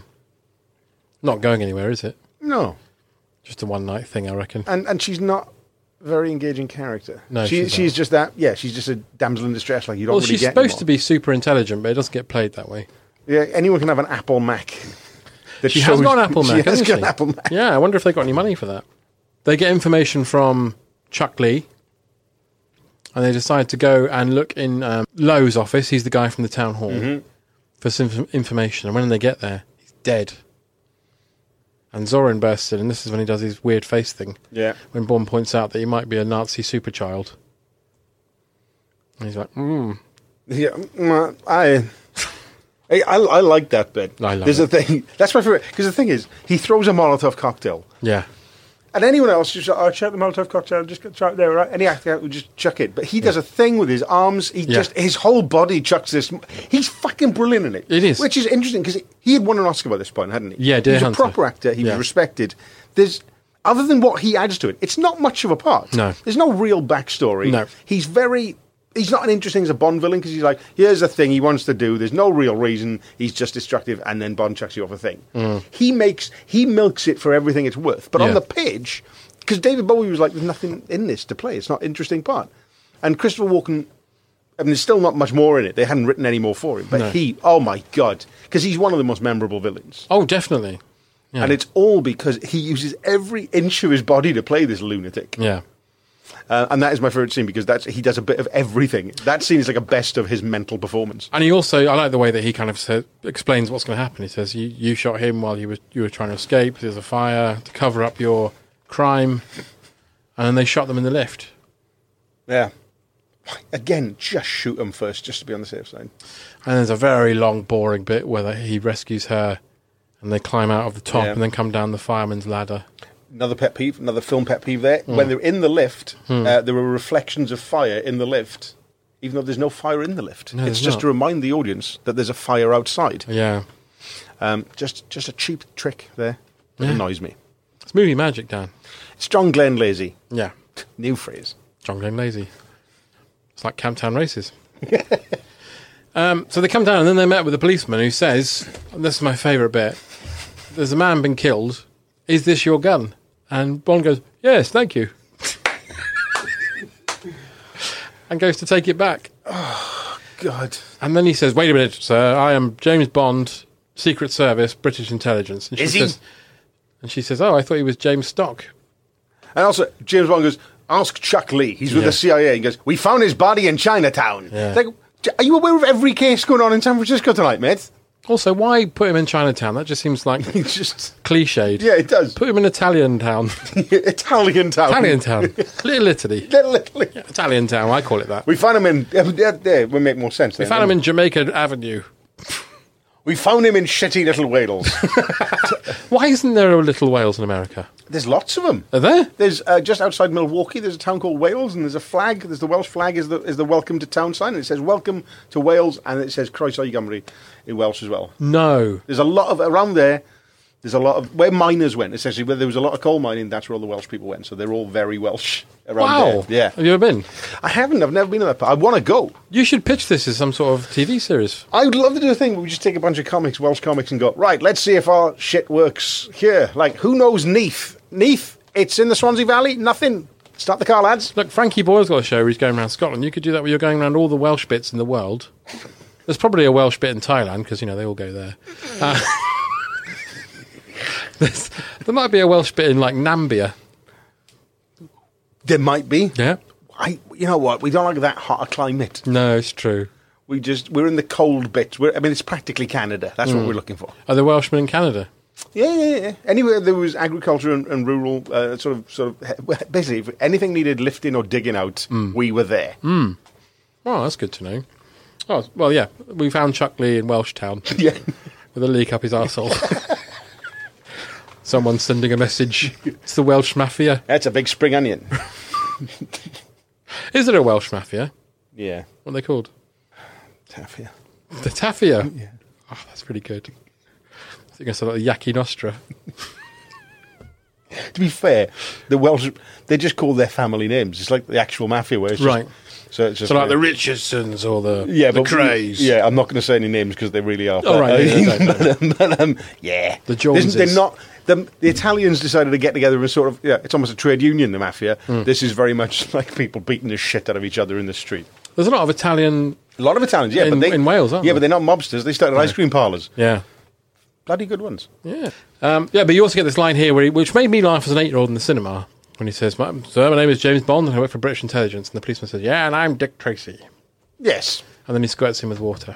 Not going anywhere, is it? No. Just a one-night thing, I reckon. And she's not a very engaging character. No, she's just that... Yeah, she's just a damsel in distress like you don't really get she's supposed to be super intelligent, but it doesn't get played that way. Yeah, anyone can have an Apple Mac. She has got an Apple Mac, hasn't she? An Apple Mac. Yeah, I wonder if they got any money for that. They get information from Chuck Lee, and they decide to go and look in Lowe's office. He's the guy from the town hall for some information. And when they get there, he's dead. And Zorin bursts in, and this is when he does his weird face thing. Yeah. When Bond points out that he might be a Nazi superchild. And he's like, Yeah, I like that bit. I love There's it. a thing. That's my favorite. Because the thing is, he throws a Molotov cocktail. Yeah. And anyone else just chuck the Molotov cocktail, just try it there, right? Any actor would just chuck it. But he does a thing with his arms. He just, his whole body chucks this. He's fucking brilliant in it. It is. Which is interesting because he had won an Oscar by this point, hadn't he? Yeah, Deer He was Hunter. a proper actor. He was respected. There's, other than what he adds to it, it's not much of a part. No. There's no real backstory. No. He's not an interesting as a Bond villain because he's like, here's a thing he wants to do. There's no real reason. He's just destructive, and then Bond chucks you off a thing. He milks it for everything it's worth. But on the page, because David Bowie was like, there's nothing in this to play. It's not an interesting part. And Christopher Walken, I mean, there's still not much more in it. They hadn't written any more for him. But oh my God, because he's one of the most memorable villains. Oh, definitely. Yeah. And it's all because he uses every inch of his body to play this lunatic. Yeah. And that is my favourite scene because he does a bit of everything. That scene is like a best of his mental performance. And he also, I like the way that he kind of explains what's going to happen. He says, you shot him while you were trying to escape. There's a fire to cover up your crime. And then they shot them in the lift. Yeah. Again, just shoot them first, just to be on the safe side. And there's a very long, boring bit where he rescues her and they climb out of the top and then come down the fireman's ladder. Another pet peeve, another film pet peeve there. When they're in the lift, there were reflections of fire in the lift, even though there's no fire in the lift. No, it's just to remind the audience that there's a fire outside. Yeah. Just a cheap trick there. That annoys me. It's movie magic, Dan. It's John Glenn Lazy. Yeah. New phrase. John Glenn Lazy. It's like Camptown Races. So they come down and then they met with a policeman who says, and this is my favourite bit, there's a man been killed. Is this your gun? And Bond goes, yes, thank you. And goes to take it back. Oh, God. And then he says, wait a minute, sir, I am James Bond Secret Service, British intelligence. And Is he? She says, oh, I thought he was James Stock. And also, James Bond goes, ask Chuck Lee. He's with the CIA. He goes, we found his body in Chinatown. Yeah. It's like, are you aware of every case going on in San Francisco tonight, mate? Also, why put him in Chinatown? That just seems like just cliched. Yeah, it does. Put him in Italian town. Italian town. Italian town. Little Italy. Little Italy. Yeah, Italian town, I call it that. We found him in... Yeah, would make more sense. We found him in Jamaica Avenue. We found him in shitty Little Wales. Why isn't there a Little Wales in America? There's lots of them. Are there? There's just outside Milwaukee. There's a town called Wales, and there's a flag. There's the Welsh flag is the welcome to town sign, and it says welcome to Wales, and it says Croeso i Gymru in Welsh as well. No. There's a lot of around there. There's a lot of where miners went. Essentially, where there was a lot of coal mining, that's where all the Welsh people went. So they're all very Welsh around there. Yeah. Have you ever been? I haven't. I've never been to that part. I want to go. You should pitch this as some sort of TV series. I would love to do a thing where we just take a bunch of comics, Welsh comics, and go, right, let's see if our shit works here. Like, who knows Neath? Neath, it's in the Swansea Valley. Nothing. Start the car, lads. Look, Frankie Boyle's got a show where he's going around Scotland. You could do that where you're going around all the Welsh bits in the world. There's probably a Welsh bit in Thailand, because, they all go there. There might be a Welsh bit in, like, Nambia. There might be. Yeah. You know what? We don't like that hot a climate. No, it's true. We're in the cold bits. It's practically Canada. That's what we're looking for. Are there Welshmen in Canada? Yeah. Anywhere there was agriculture and rural, sort of, basically, if anything needed lifting or digging out, we were there. Oh, that's good to know. Oh, well, yeah. We found Chuck Lee in Welsh Town. Yeah. With a leak up his arsehole. Someone's sending a message. It's the Welsh Mafia. That's a big spring onion. Is there a Welsh Mafia? Yeah. What are they called? Taffia. The Taffia? Yeah. Oh, that's pretty good. I think it's like the Yaki Nostra. To be fair, the Welsh, they just call their family names. It's like the actual mafia where it's just, right. So it's just like the Richardsons or the Crays. Yeah, I'm not going to say any names because they really are. Oh, right. Yeah. The Joneses. They're not... The Italians decided to get together and sort of... Yeah, it's almost a trade union, the mafia. This is very much like people beating the shit out of each other in the street. There's a lot of Italians, yeah. in Wales, aren't Yeah, there? but they're not mobsters. They started ice cream parlours. Yeah. Bloody good ones. Yeah. But you also get this line here which made me laugh as an 8-year-old in the cinema when he says, "Sir, my name is James Bond and I work for British intelligence." And the policeman says, "Yeah, and I'm Dick Tracy." Yes. And then he squirts him with water.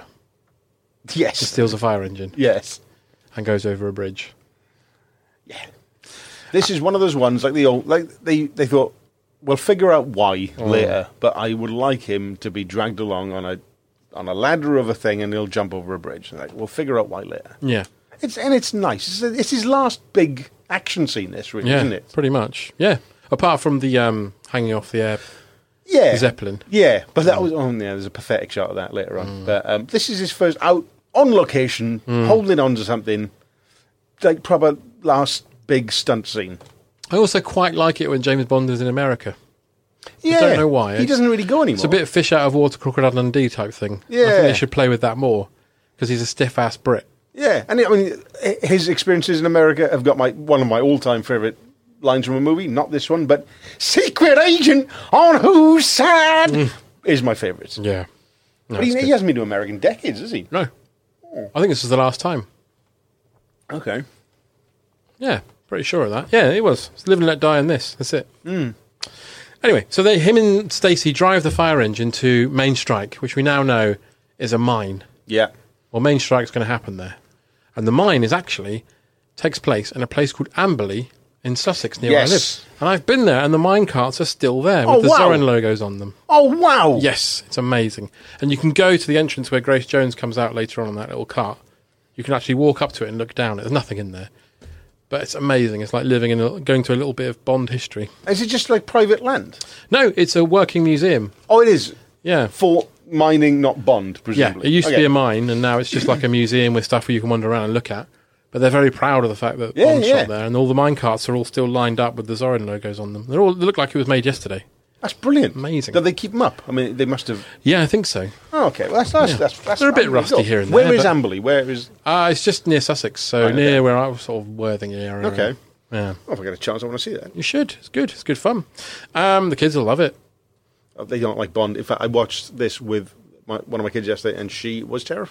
Yes. He steals a fire engine. Yes. And goes over a bridge. Yeah. This is one of those ones, like the old... Like they thought, we'll figure out why later, but I would like him to be dragged along on a ladder of a thing and he'll jump over a bridge. Like, we'll figure out why later. Yeah. It's nice. It's his last big action scene, this, really, isn't it? Pretty much. Yeah. Apart from the hanging off the Zeppelin. Yeah, but that was... Oh, yeah, there's a pathetic shot of that later on. But this is his first out on location, holding on to something, like proper last big stunt scene. I also quite like it when James Bond is in America. Yeah. I don't know why. He doesn't really go anymore. It's a bit fish out of water, Crocodile Dundee type thing. Yeah. I think they should play with that more, because he's a stiff-ass Brit. Yeah, and I mean, his experiences in America have got one of my all-time favourite lines from a movie. Not this one, but "Secret agent on whose side" is my favourite. Yeah. No, but he hasn't been to America in decades, has he? No. I think this was the last time. Okay. Yeah, pretty sure of that. Yeah, it was. It's Live and Let Die in this. That's it. Anyway, so him and Stacey drive the fire engine to Main Strike, which we now know is a mine. Yeah. Well, Main Strike's going to happen there. And the mine takes place in a place called Amberley in Sussex, near where I live. And I've been there, and the mine carts are still there with the Zorin logos on them. Oh, wow. Yes, it's amazing. And you can go to the entrance where Grace Jones comes out later on that little cart. You can actually walk up to it and look down. There's nothing in there. But it's amazing. It's like going to a little bit of Bond history. Is it just like private land? No, it's a working museum. Oh, it is? Yeah. For mining, not Bond, presumably. Yeah, it used to be a mine, and now it's just like a museum with stuff where you can wander around and look at. But they're very proud of the fact that Bond's shot there, and all the mine carts are all still lined up with the Zorin logos on them. They look like it was made yesterday. That's brilliant. Amazing. Did they keep them up? I mean, they must have... Yeah, I think so. Oh, okay. Well, that's they're a bit rusty here and there. Where is Amberley? Where is... It's just near Sussex, so near where I was, sort of Worthing area. Okay. Yeah. Well, if I get a chance, I want to see that. You should. It's good. It's good fun. The kids will love it. They don't like Bond. In fact, I watched this with one of my kids yesterday, and she was terrified.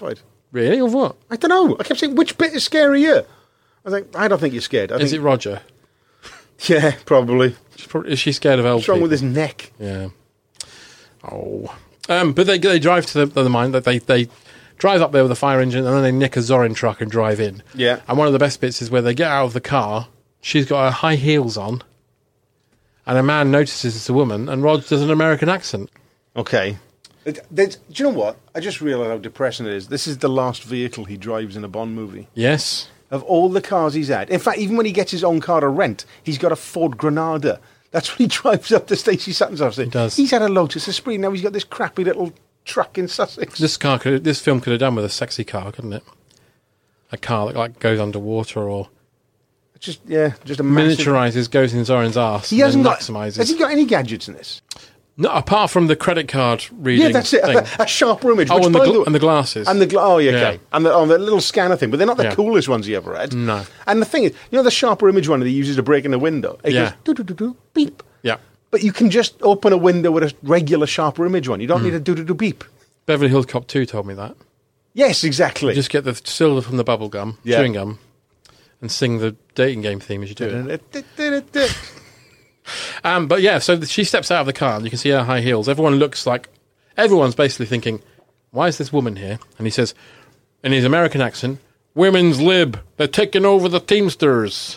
Really? Of what? I don't know. I kept saying, which bit is scarier? I think, I don't think you're scared. Is it Roger? Yeah, probably. Is she scared of old What's wrong people? with his neck? Yeah. Oh. But they drive to the mine. They drive up there with a fire engine, and then they nick a Zorin truck and drive in. Yeah. And one of the best bits is where they get out of the car. She's got her high heels on, and a man notices it's a woman, and Rog does an American accent. Okay. Do you know what? I just realised how depressing it is. This is the last vehicle he drives in a Bond movie. Yes. Of all the cars he's had. In fact, even when he gets his own car to rent, he's got a Ford Granada. That's when he drives up to Stacey Sutton's house. He does. He's had a Lotus Esprit. Now he's got this crappy little truck in Sussex. This film could have done with a sexy car, couldn't it? A car that goes underwater or just a massive... miniaturises, goes in Zorin's arse. He hasn't got. Maximises. Has he got any gadgets in this? No, apart from the credit card reading. Yeah, that's it. Thing. A sharper image. Oh, which, and the glasses. And okay. And the little scanner thing. But they're not the coolest ones he ever had. No. And the thing is, the sharper image one that he uses to break in a window? It goes, do-do-do-do, beep. Yeah. But you can just open a window with a regular sharper image one. You don't need a do-do-do beep. Beverly Hills Cop 2 told me that. Yes, exactly. You just get the silver from the bubble gum, chewing gum, and sing the dating game theme as you do it. But yeah, so she steps out of the car and you can see her high heels. Everyone's basically thinking, why is this woman here? And he says, in his American accent, women's lib, they're taking over the Teamsters.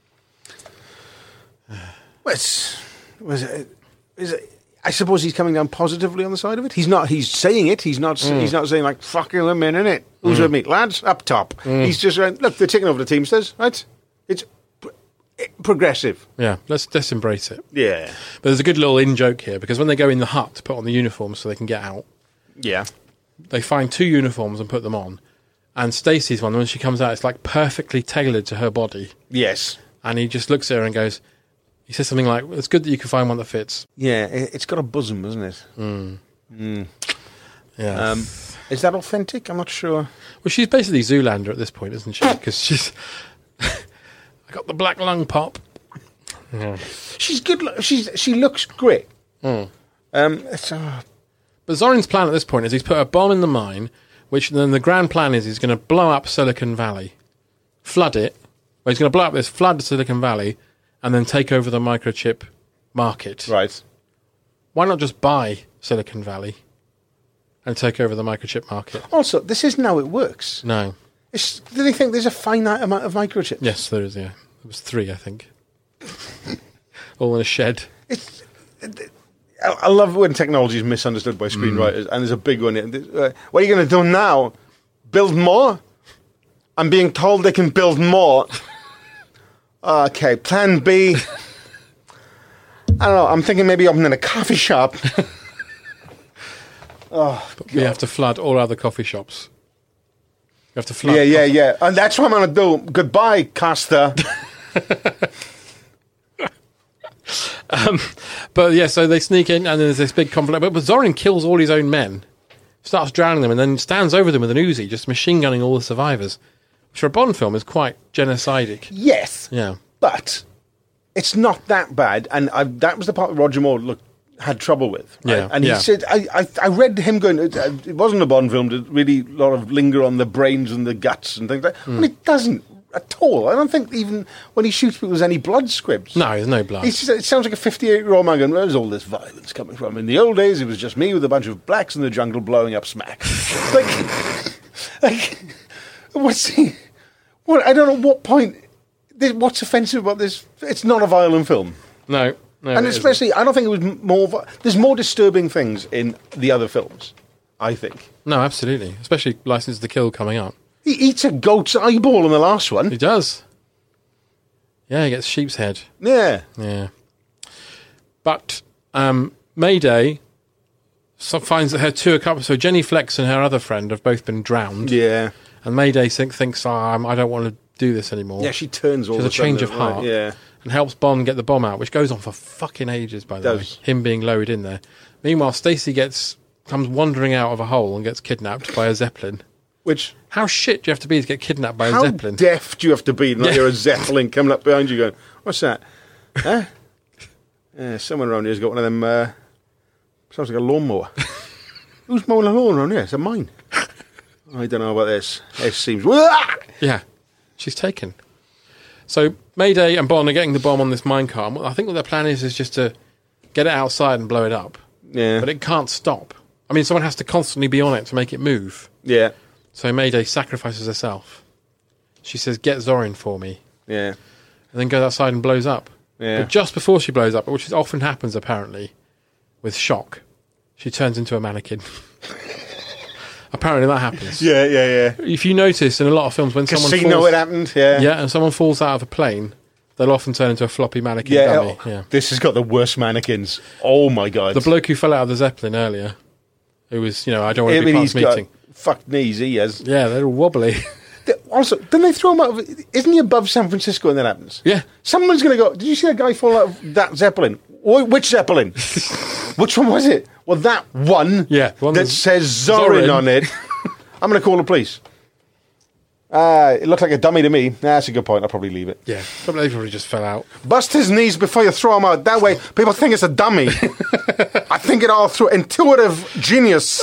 I suppose he's coming down positively on the side of it. He's not. He's saying it. He's not. He's not saying like fucking women, innit? Who's with me, lads? Up top. He's just going, look, they're taking over the Teamsters, right? It's progressive. Yeah, let's embrace it. Yeah. But there's a good little in-joke here, because when they go in the hut to put on the uniforms so they can get out, they find 2 uniforms and put them on. And Stacey's one, when she comes out, it's like perfectly tailored to her body. Yes. And he just looks at her and goes, he says something like, it's good that you can find one that fits. Yeah, it's got a bosom, isn't it? Yeah. Is that authentic? I'm not sure. Well, she's basically Zoolander at this point, isn't she? Because she's... I got the black lung pop. Yeah. She's good. She looks great. But Zorin's plan at this point is he's put a bomb in the mine, which then the grand plan is he's going to blow up Silicon Valley, flood it. Well, he's going to blow up this, flood Silicon Valley, and then take over the microchip market. Right. Why not just buy Silicon Valley and take over the microchip market? Also, this isn't how it works. No. Do they think there's a finite amount of microchips? Yes, there is, yeah. There was 3, I think. All in a shed. I love when technology is misunderstood by screenwriters, and there's a big one. What are you going to do now? Build more? I'm being told they can build more. Okay, plan B. I don't know, I'm thinking maybe opening a coffee shop. But we have to flood all other coffee shops. You have to flood. Yeah. And that's what I'm going to do. Goodbye, Costa. But yeah, so they sneak in, and there's this big conflict. But Zorin kills all his own men, starts drowning them, and then stands over them with an Uzi, just machine gunning all the survivors. Which for a Bond film is quite genocidal. Yes. Yeah. But it's not that bad, and that was the part that Roger Moore had trouble with. Right? Yeah. And he said, I read him going, it wasn't a Bond film to really a lot of linger on the brains and the guts and things like that. Well, it doesn't at all. I don't think even when he shoots people there's any blood squibs. No, there's no blood. It sounds like a 58-year-old man going, where's all this violence coming from? In the old days, it was just me with a bunch of blacks in the jungle blowing up smack. What's he... What, I don't know what point... What's offensive about this? It's not a violent film. No, and especially, I don't think it was more... There's more disturbing things in the other films, I think. No, absolutely. Especially License to Kill coming up. He eats a goat's eyeball in the last one. He does. Yeah, he gets sheep's head. Yeah. Yeah. But Mayday finds that her 2 accomplices... So Jenny Flex and her other friend have both been drowned. Yeah. And Mayday thinks, I don't want to do this anymore. Yeah, she turns all the time. She has a change of heart. Right, yeah. And helps Bond get the bomb out, which goes on for fucking ages, by the way. Him being lowered in there. Meanwhile, Stacey comes wandering out of a hole and gets kidnapped by a Zeppelin. Which... How shit do you have to be to get kidnapped by a Zeppelin? How deaf do you have to be to hear a Zeppelin coming up behind you going, what's that? Huh? Yeah, someone around here's got one of them... sounds like a lawnmower. Who's mowing a lawn around here? It's a mine. I don't know about this. It seems... Yeah, she's taken. So Mayday and Bond are getting the bomb on this minecart. And I think what their plan is just to get it outside and blow it up. Yeah. But it can't stop. I mean, someone has to constantly be on it to make it move. Yeah. So Mayday sacrifices herself. She says, "Get Zorin for me." Yeah. And then goes outside and blows up. Yeah. But just before she blows up, which often happens apparently, with shock, she turns into a mannequin. Apparently that happens. Yeah. If you notice in a lot of films when someone Casino, falls... it happened, yeah. Yeah, and someone falls out of a plane, they'll often turn into a floppy mannequin dummy. Yeah. This has got the worst mannequins. Oh, my God. The bloke who fell out of the Zeppelin earlier, who was, I don't want to be part of this meeting. Fucked knees, he has. Yeah, they're all wobbly. Also, didn't they throw him out of... Isn't he above San Francisco when that happens? Yeah. Someone's going to go... Did you see a guy fall out of that Zeppelin? Which Zeppelin? Which one was it? Well, that one, the one that says Zorin on it. I'm going to call the police. It looked like a dummy to me. That's a good point. I'll probably leave it. Yeah, they probably just fell out. Bust his knees before you throw him out. That way, people think it's a dummy. I think it all through. Intuitive genius.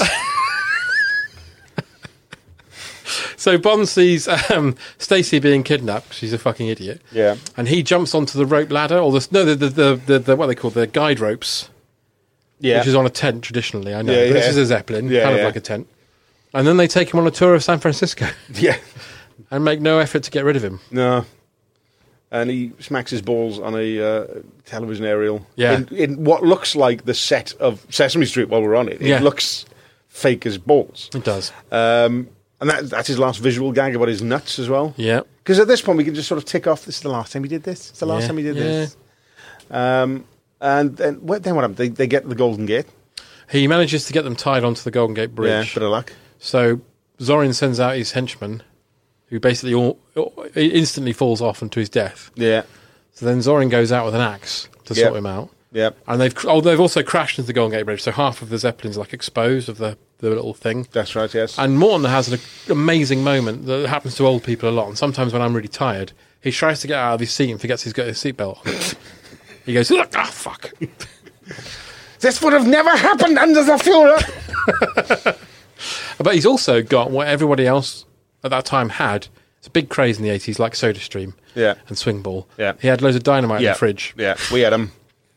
So Bond sees Stacey being kidnapped. She's a fucking idiot. Yeah. And he jumps onto the rope ladder, or the what they call the guide ropes. Yeah. Which is on a tent traditionally, I know. Yeah, but this is a Zeppelin, kind of like a tent. And then they take him on a tour of San Francisco. Yeah. And make no effort to get rid of him. No. And he smacks his balls on a television aerial. Yeah. In what looks like the set of Sesame Street while we're on it. It looks fake as balls. It does. And that's his last visual gag about his nuts as well. Yeah. Because at this point we can just sort of tick off, this is the last time he did this. It's the last time he did this. And then what happened? They get to the Golden Gate. He manages to get them tied onto the Golden Gate Bridge. Yeah, bit of luck. So Zorin sends out his henchman, who basically instantly falls off into his death. Yeah. So then Zorin goes out with an axe to sort him out. Yeah. And they've also crashed into the Golden Gate Bridge, so half of the Zeppelin's like exposed of the little thing. That's right, yes. And Morton has an amazing moment that happens to old people a lot, and sometimes when I'm really tired, he tries to get out of his seat and forgets he's got his seatbelt on. He goes, "Ah, fuck." This would have never happened under the Fuhrer. But he's also got what everybody else at that time had. It's a big craze in the 80s, like SodaStream and Swing Ball. Yeah. He had loads of dynamite in the fridge. Yeah, we had them.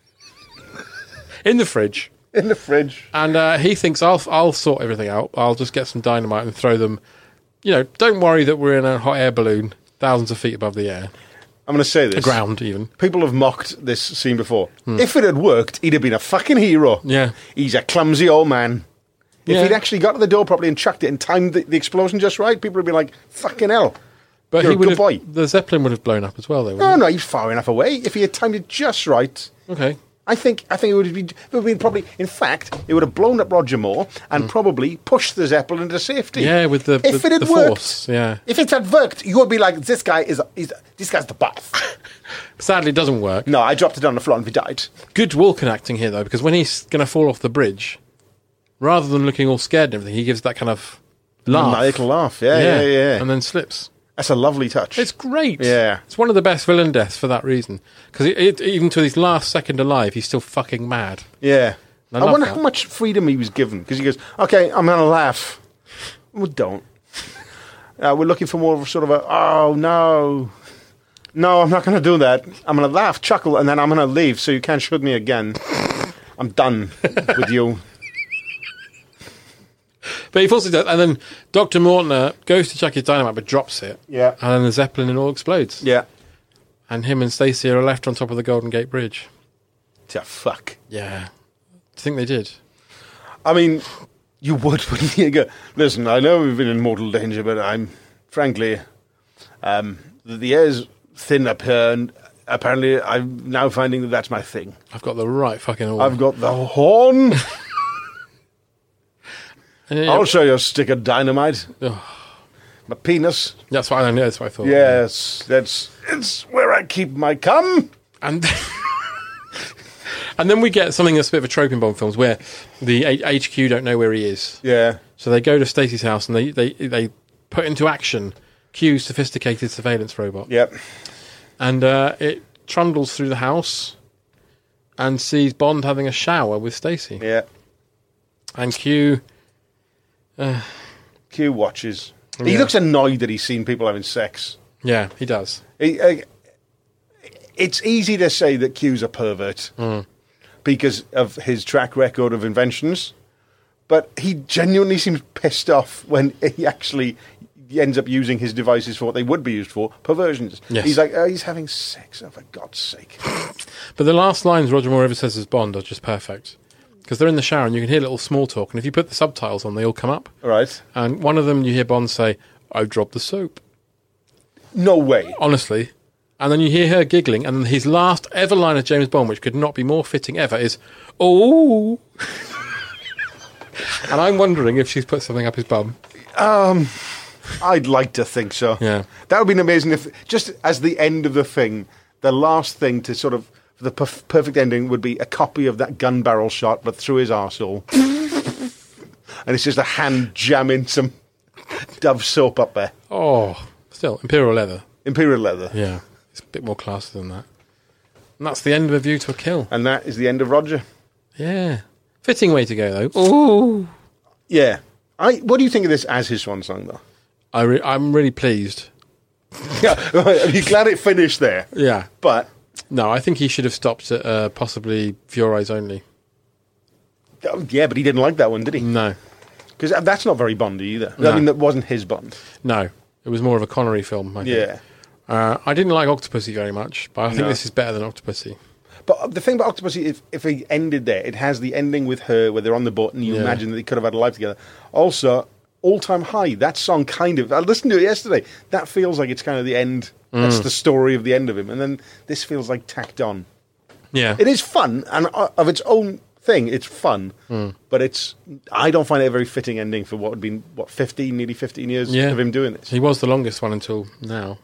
In the fridge. In the fridge. And he thinks, I'll sort everything out. I'll just get some dynamite and throw them. Don't worry that we're in a hot air balloon thousands of feet above the air. I'm going to say this. The ground, even. People have mocked this scene before. If it had worked, he'd have been a fucking hero. Yeah. He's a clumsy old man. If Yeah. he'd actually got to the door properly and chucked it and timed the explosion just right, people would be like, fucking hell. But You're he a would good have, boy. the Zeppelin would have blown up as well, though. No, he's far enough away. If he had timed it just right, Okay. I think it would have been probably. In fact, it would have blown up Roger Moore and probably pushed the Zeppelin into safety. Yeah, with the if it had the worked, force. Yeah. If it had worked, you would be like, this guy's the boss. Sadly, it doesn't work. No, I dropped it on the floor and he died. Good Walken acting here, though, because when he's going to fall off the bridge, rather than looking all scared and everything, he gives that kind of laugh. Maniacal laugh. Yeah. And then slips. That's a lovely touch. It's great. Yeah. It's one of the best villain deaths for that reason. Because even to his last second alive, he's still fucking mad. Yeah. I I love wonder that. how much freedom he was given. Because he goes, okay, I'm going to laugh. Well, don't. We're looking for more of a sort of oh, no. No, I'm not going to do that. I'm going to laugh, chuckle, and then I'm going to leave so you can't shoot me again. I'm done with you. But he falls into, and then Dr. Mortner goes to chuck his dynamite but drops it. Yeah. And then the Zeppelin and all explodes. Yeah. And him and Stacey are left on top of the Golden Gate Bridge. Yeah, fuck. Yeah. I think they did. I mean, you would, wouldn't you? Go, listen, I know we've been in mortal danger, but I'm, frankly, the air's thin up here, and apparently I'm now finding that that's my thing. I've got the right fucking horn. I've got the horn. And, I'll show you a stick of dynamite. My penis. That's what I thought. Yes, it's where I keep my cum. And and then we get something that's a bit of a trope in Bond films where the HQ don't know where he is. Yeah. So they go to Stacey's house and they put into action Q's sophisticated surveillance robot. Yep. And it trundles through the house and sees Bond having a shower with Stacey. Yeah. And Q Q watches. He Yeah. looks annoyed that he's seen people having sex. Yeah, he does. It's easy to say that Q's a pervert because of his track record of inventions, but he genuinely seems pissed off when he actually ends up using his devices for what they would be used for, perversions. Yes. He's like, oh, he's having sex, oh, for God's sake. But the last lines Roger Moore ever says as Bond are just perfect. Because they're in the shower and you can hear little small talk, and if you put the subtitles on, they all come up. All right. And one of them, you hear Bond say, "I dropped the soap." No way. Honestly. And then you hear her giggling, and his last ever line of James Bond, which could not be more fitting ever, is, "Oh." And I'm wondering if she's put something up his bum. I'd like to think so. Yeah. That would be amazing if, just as the end of the thing, the last thing to sort of, the perfect ending would be a copy of that gun barrel shot, but through his arsehole. And it's just a hand jamming some Dove soap up there. Oh, still, Imperial Leather. Imperial Leather. Yeah, it's a bit more classy than that. And that's the end of A View to a Kill. And that is the end of Roger. Yeah. Fitting way to go, though. Ooh. Yeah. What do you think of this as his swan song, though? I'm really pleased. Yeah, are you glad it finished there? Yeah. But... No, I think he should have stopped at possibly For Your Eyes Only. Yeah, but he didn't like that one, did he? No. Because that's not very Bondy either. No. I mean, that wasn't his Bond. No. It was more of a Connery film, I think. Yeah. I didn't like Octopussy very much, but I think this is better than Octopussy. But the thing about Octopussy, if he ended there, it has the ending with her where they're on the boat and you imagine that they could have had a life together. Also, All Time High, that song kind of... I listened to it yesterday. That feels like it's kind of the end... That's the story of the end of him. And then this feels like tacked on. Yeah. It is fun, and of its own thing, it's fun. But I don't find it a very fitting ending for what would be, 15, nearly 15 years of him doing this. He was the longest one until now.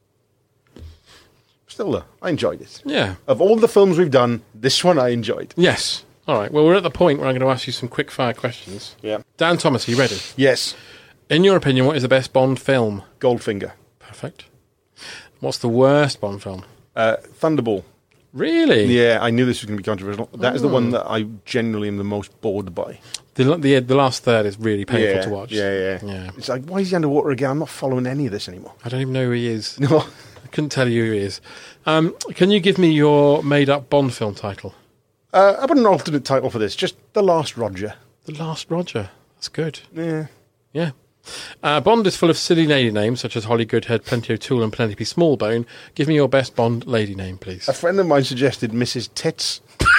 Still, though, I enjoyed it. Yeah. Of all the films we've done, this one I enjoyed. Yes. All right. Well, we're at the point where I'm going to ask you some quick-fire questions. Yeah. Dan Thomas, are you ready? Yes. In your opinion, what is the best Bond film? Goldfinger. Perfect. What's the worst Bond film? Thunderball. Really? Yeah, I knew this was going to be controversial. That is the one that I generally am the most bored by. The last third is really painful to watch. Yeah. It's like, why is he underwater again? I'm not following any of this anymore. I don't even know who he is. No. I couldn't tell you who he is. Can you give me your made-up Bond film title? I put an alternate title for this, just The Last Roger. The Last Roger. That's good. Yeah. Yeah. Bond is full of silly lady names, such as Holly Goodhead, Plenty O'Toole and Plenty Smallbone. Give me your best Bond lady name, please. A friend of mine suggested Mrs. Tits.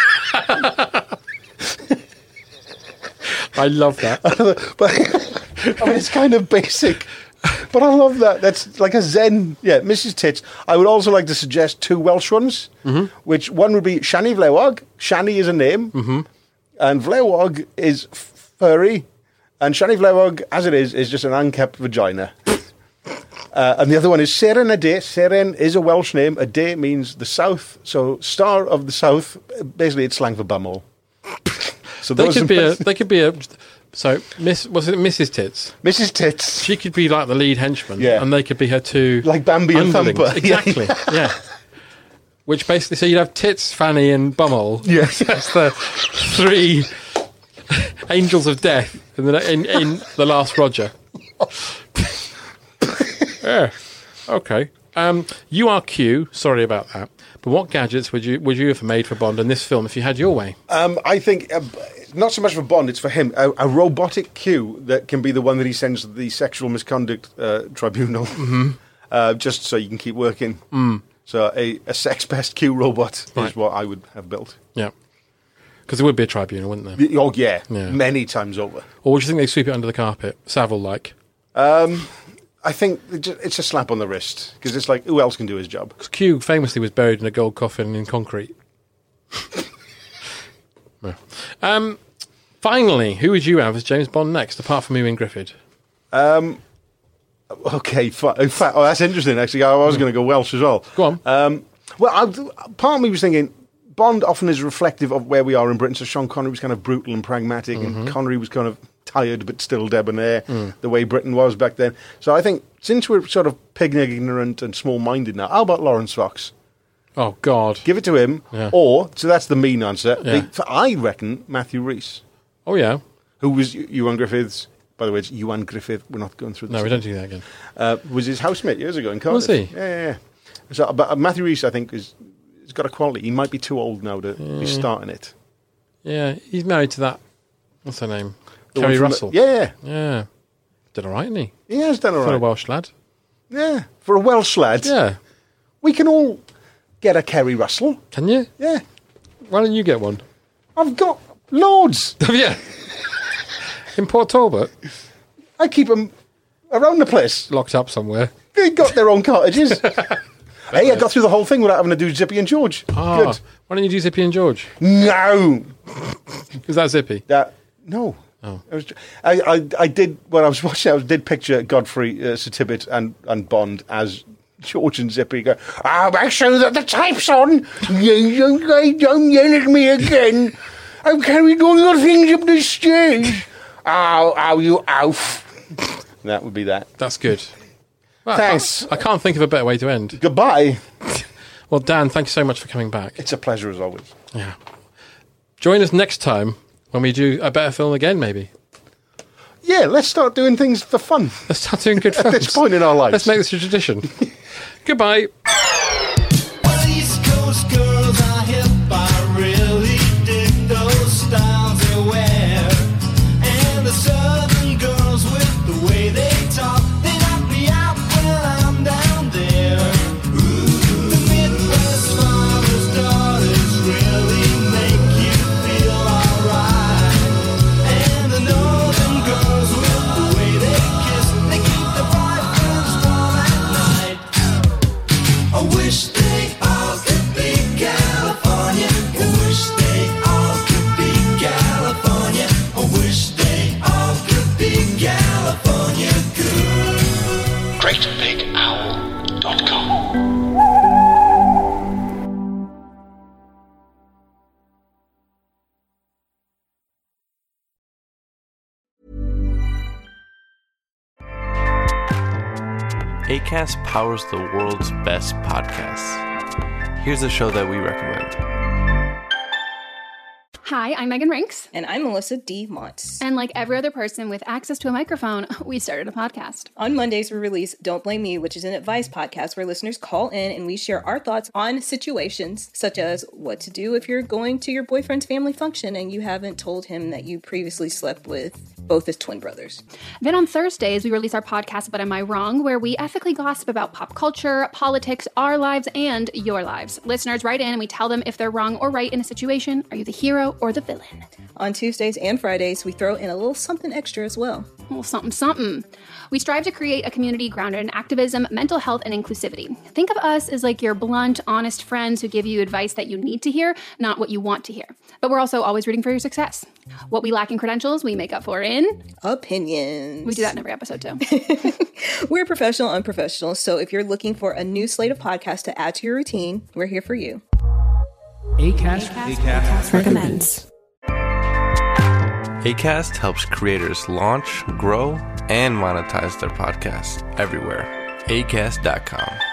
I love that. But, I mean, it's kind of basic, but I love that. That's like a Zen. Yeah, Mrs. Tits. I would also like to suggest two Welsh ones, which one would be Shani Flewog. Shani is a name, and Flewog is furry. And Shani Flewog, as it is just an unkept vagina. And the other one is Seren a Day. Seren is a Welsh name. A Day means the south. So, Star of the South, basically it's slang for bumhole. So they could be a. So, was it Mrs. Tits? Mrs. Tits. She could be like the lead henchman. Yeah. And they could be her two... Like Bambi and underlings. Thumper. Exactly, yeah. Which basically, so you'd have Tits, Fanny and Bumhole. Yes. That's the three angels of death in The Last Roger. Yeah. Okay. You are Q. Sorry about that. But what gadgets would you have made for Bond in this film if you had your way? I think not so much for Bond; it's for him. A robotic Q that can be the one that he sends to the sexual misconduct tribunal, just so you can keep working. So a sex pest Q robot is what I would have built. Yeah. Because there would be a tribunal, wouldn't there? Oh yeah, many times over. Or would you think they sweep it under the carpet, Savile-like? I think it's a slap on the wrist, because it's like, who else can do his job? Because Q famously was buried in a gold coffin in concrete. Yeah. Finally, who would you have as James Bond next, apart from Ewan Griffith? Okay, in fact, that's interesting, actually. I was going to go Welsh as well. Go on. Part of me was thinking, Bond often is reflective of where we are in Britain. So Sean Connery was kind of brutal and pragmatic, and Connery was kind of tired but still debonair, the way Britain was back then. So I think, since we're sort of pig-ignorant and small-minded now, how about Lawrence Fox? Oh, God. Give it to him. Yeah. Or, so that's the mean answer, Yeah. I reckon Matthew Rhys. Oh, yeah. Who was Ewan Griffith's By the way, it's Ewan Griffith. We're not going through this. No, we don't do that again. Was his housemate years ago in Cardiff. Was he? Yeah. So, but Matthew Rhys, I think, has got a quality. He might be too old now to be starting it. Yeah, he's married to that. What's her name? The Kerry one from Russell. Yeah. Did all right, didn't he? He has done all right. For a Welsh lad. Yeah, for a Welsh lad. Yeah. We can all get a Kerry Russell. Can you? Yeah. Why don't you get one? I've got loads. Have you? In Port Talbot? I keep them around the place. Locked up somewhere. They got their own cottages. Hey, I got through the whole thing without having to do Zippy and George. Ah, good. Why don't you do Zippy and George? No. Is that Zippy? No. Oh. I did, when I was watching, I did picture Godfrey, Sir Tibbet and Bond as George and Zippy go, make sure that the tape's on. Don't yell at me again. I've carried all your things up the stairs. Ow, you oaf. That would be that. That's good. Well, Thanks. I can't think of a better way to end. Goodbye. Well, Dan, thank you so much for coming back. It's a pleasure as always. Yeah. Join us next time when we do a better film again, maybe. Yeah, let's start doing things for fun. Let's start doing good films. At this point in our lives. Let's make this a tradition. Goodbye. Well, East Coast girls are hip. I really dig those styles they wear. And the Southern girls with the way they talk, they knock me out when I'm down there. The Midwest farmers' daughters really make you feel alright. And the Northern girls with the way they kiss, they keep the boyfriends warm at night. I wish they all could be California. I wish they all could be California. I wish they all could be California good. GreatBigOwl.com. Acast powers the world's best podcasts. Here's a show that we recommend. Hi, I'm Megan Rinks. And I'm Melissa D. Montz. And like every other person with access to a microphone, we started a podcast. On Mondays, we release Don't Blame Me, which is an advice podcast where listeners call in and we share our thoughts on situations such as what to do if you're going to your boyfriend's family function and you haven't told him that you previously slept with both his twin brothers. Then on Thursdays, we release our podcast, But Am I Wrong?, where we ethically gossip about pop culture, politics, our lives, and your lives. Listeners write in and we tell them if they're wrong or right in a situation. Are you the hero or the villain? On Tuesdays and Fridays, we throw in a little something extra as well. A little something, something. We strive to create a community grounded in activism, mental health, and inclusivity. Think of us as like your blunt, honest friends who give you advice that you need to hear, not what you want to hear. But we're also always rooting for your success. What we lack in credentials, we make up for in opinions. We do that in every episode too. We're professional, unprofessional. So if you're looking for a new slate of podcasts to add to your routine, we're here for you. Acast recommends. Acast helps creators launch, grow, and monetize their podcasts everywhere. Acast.com.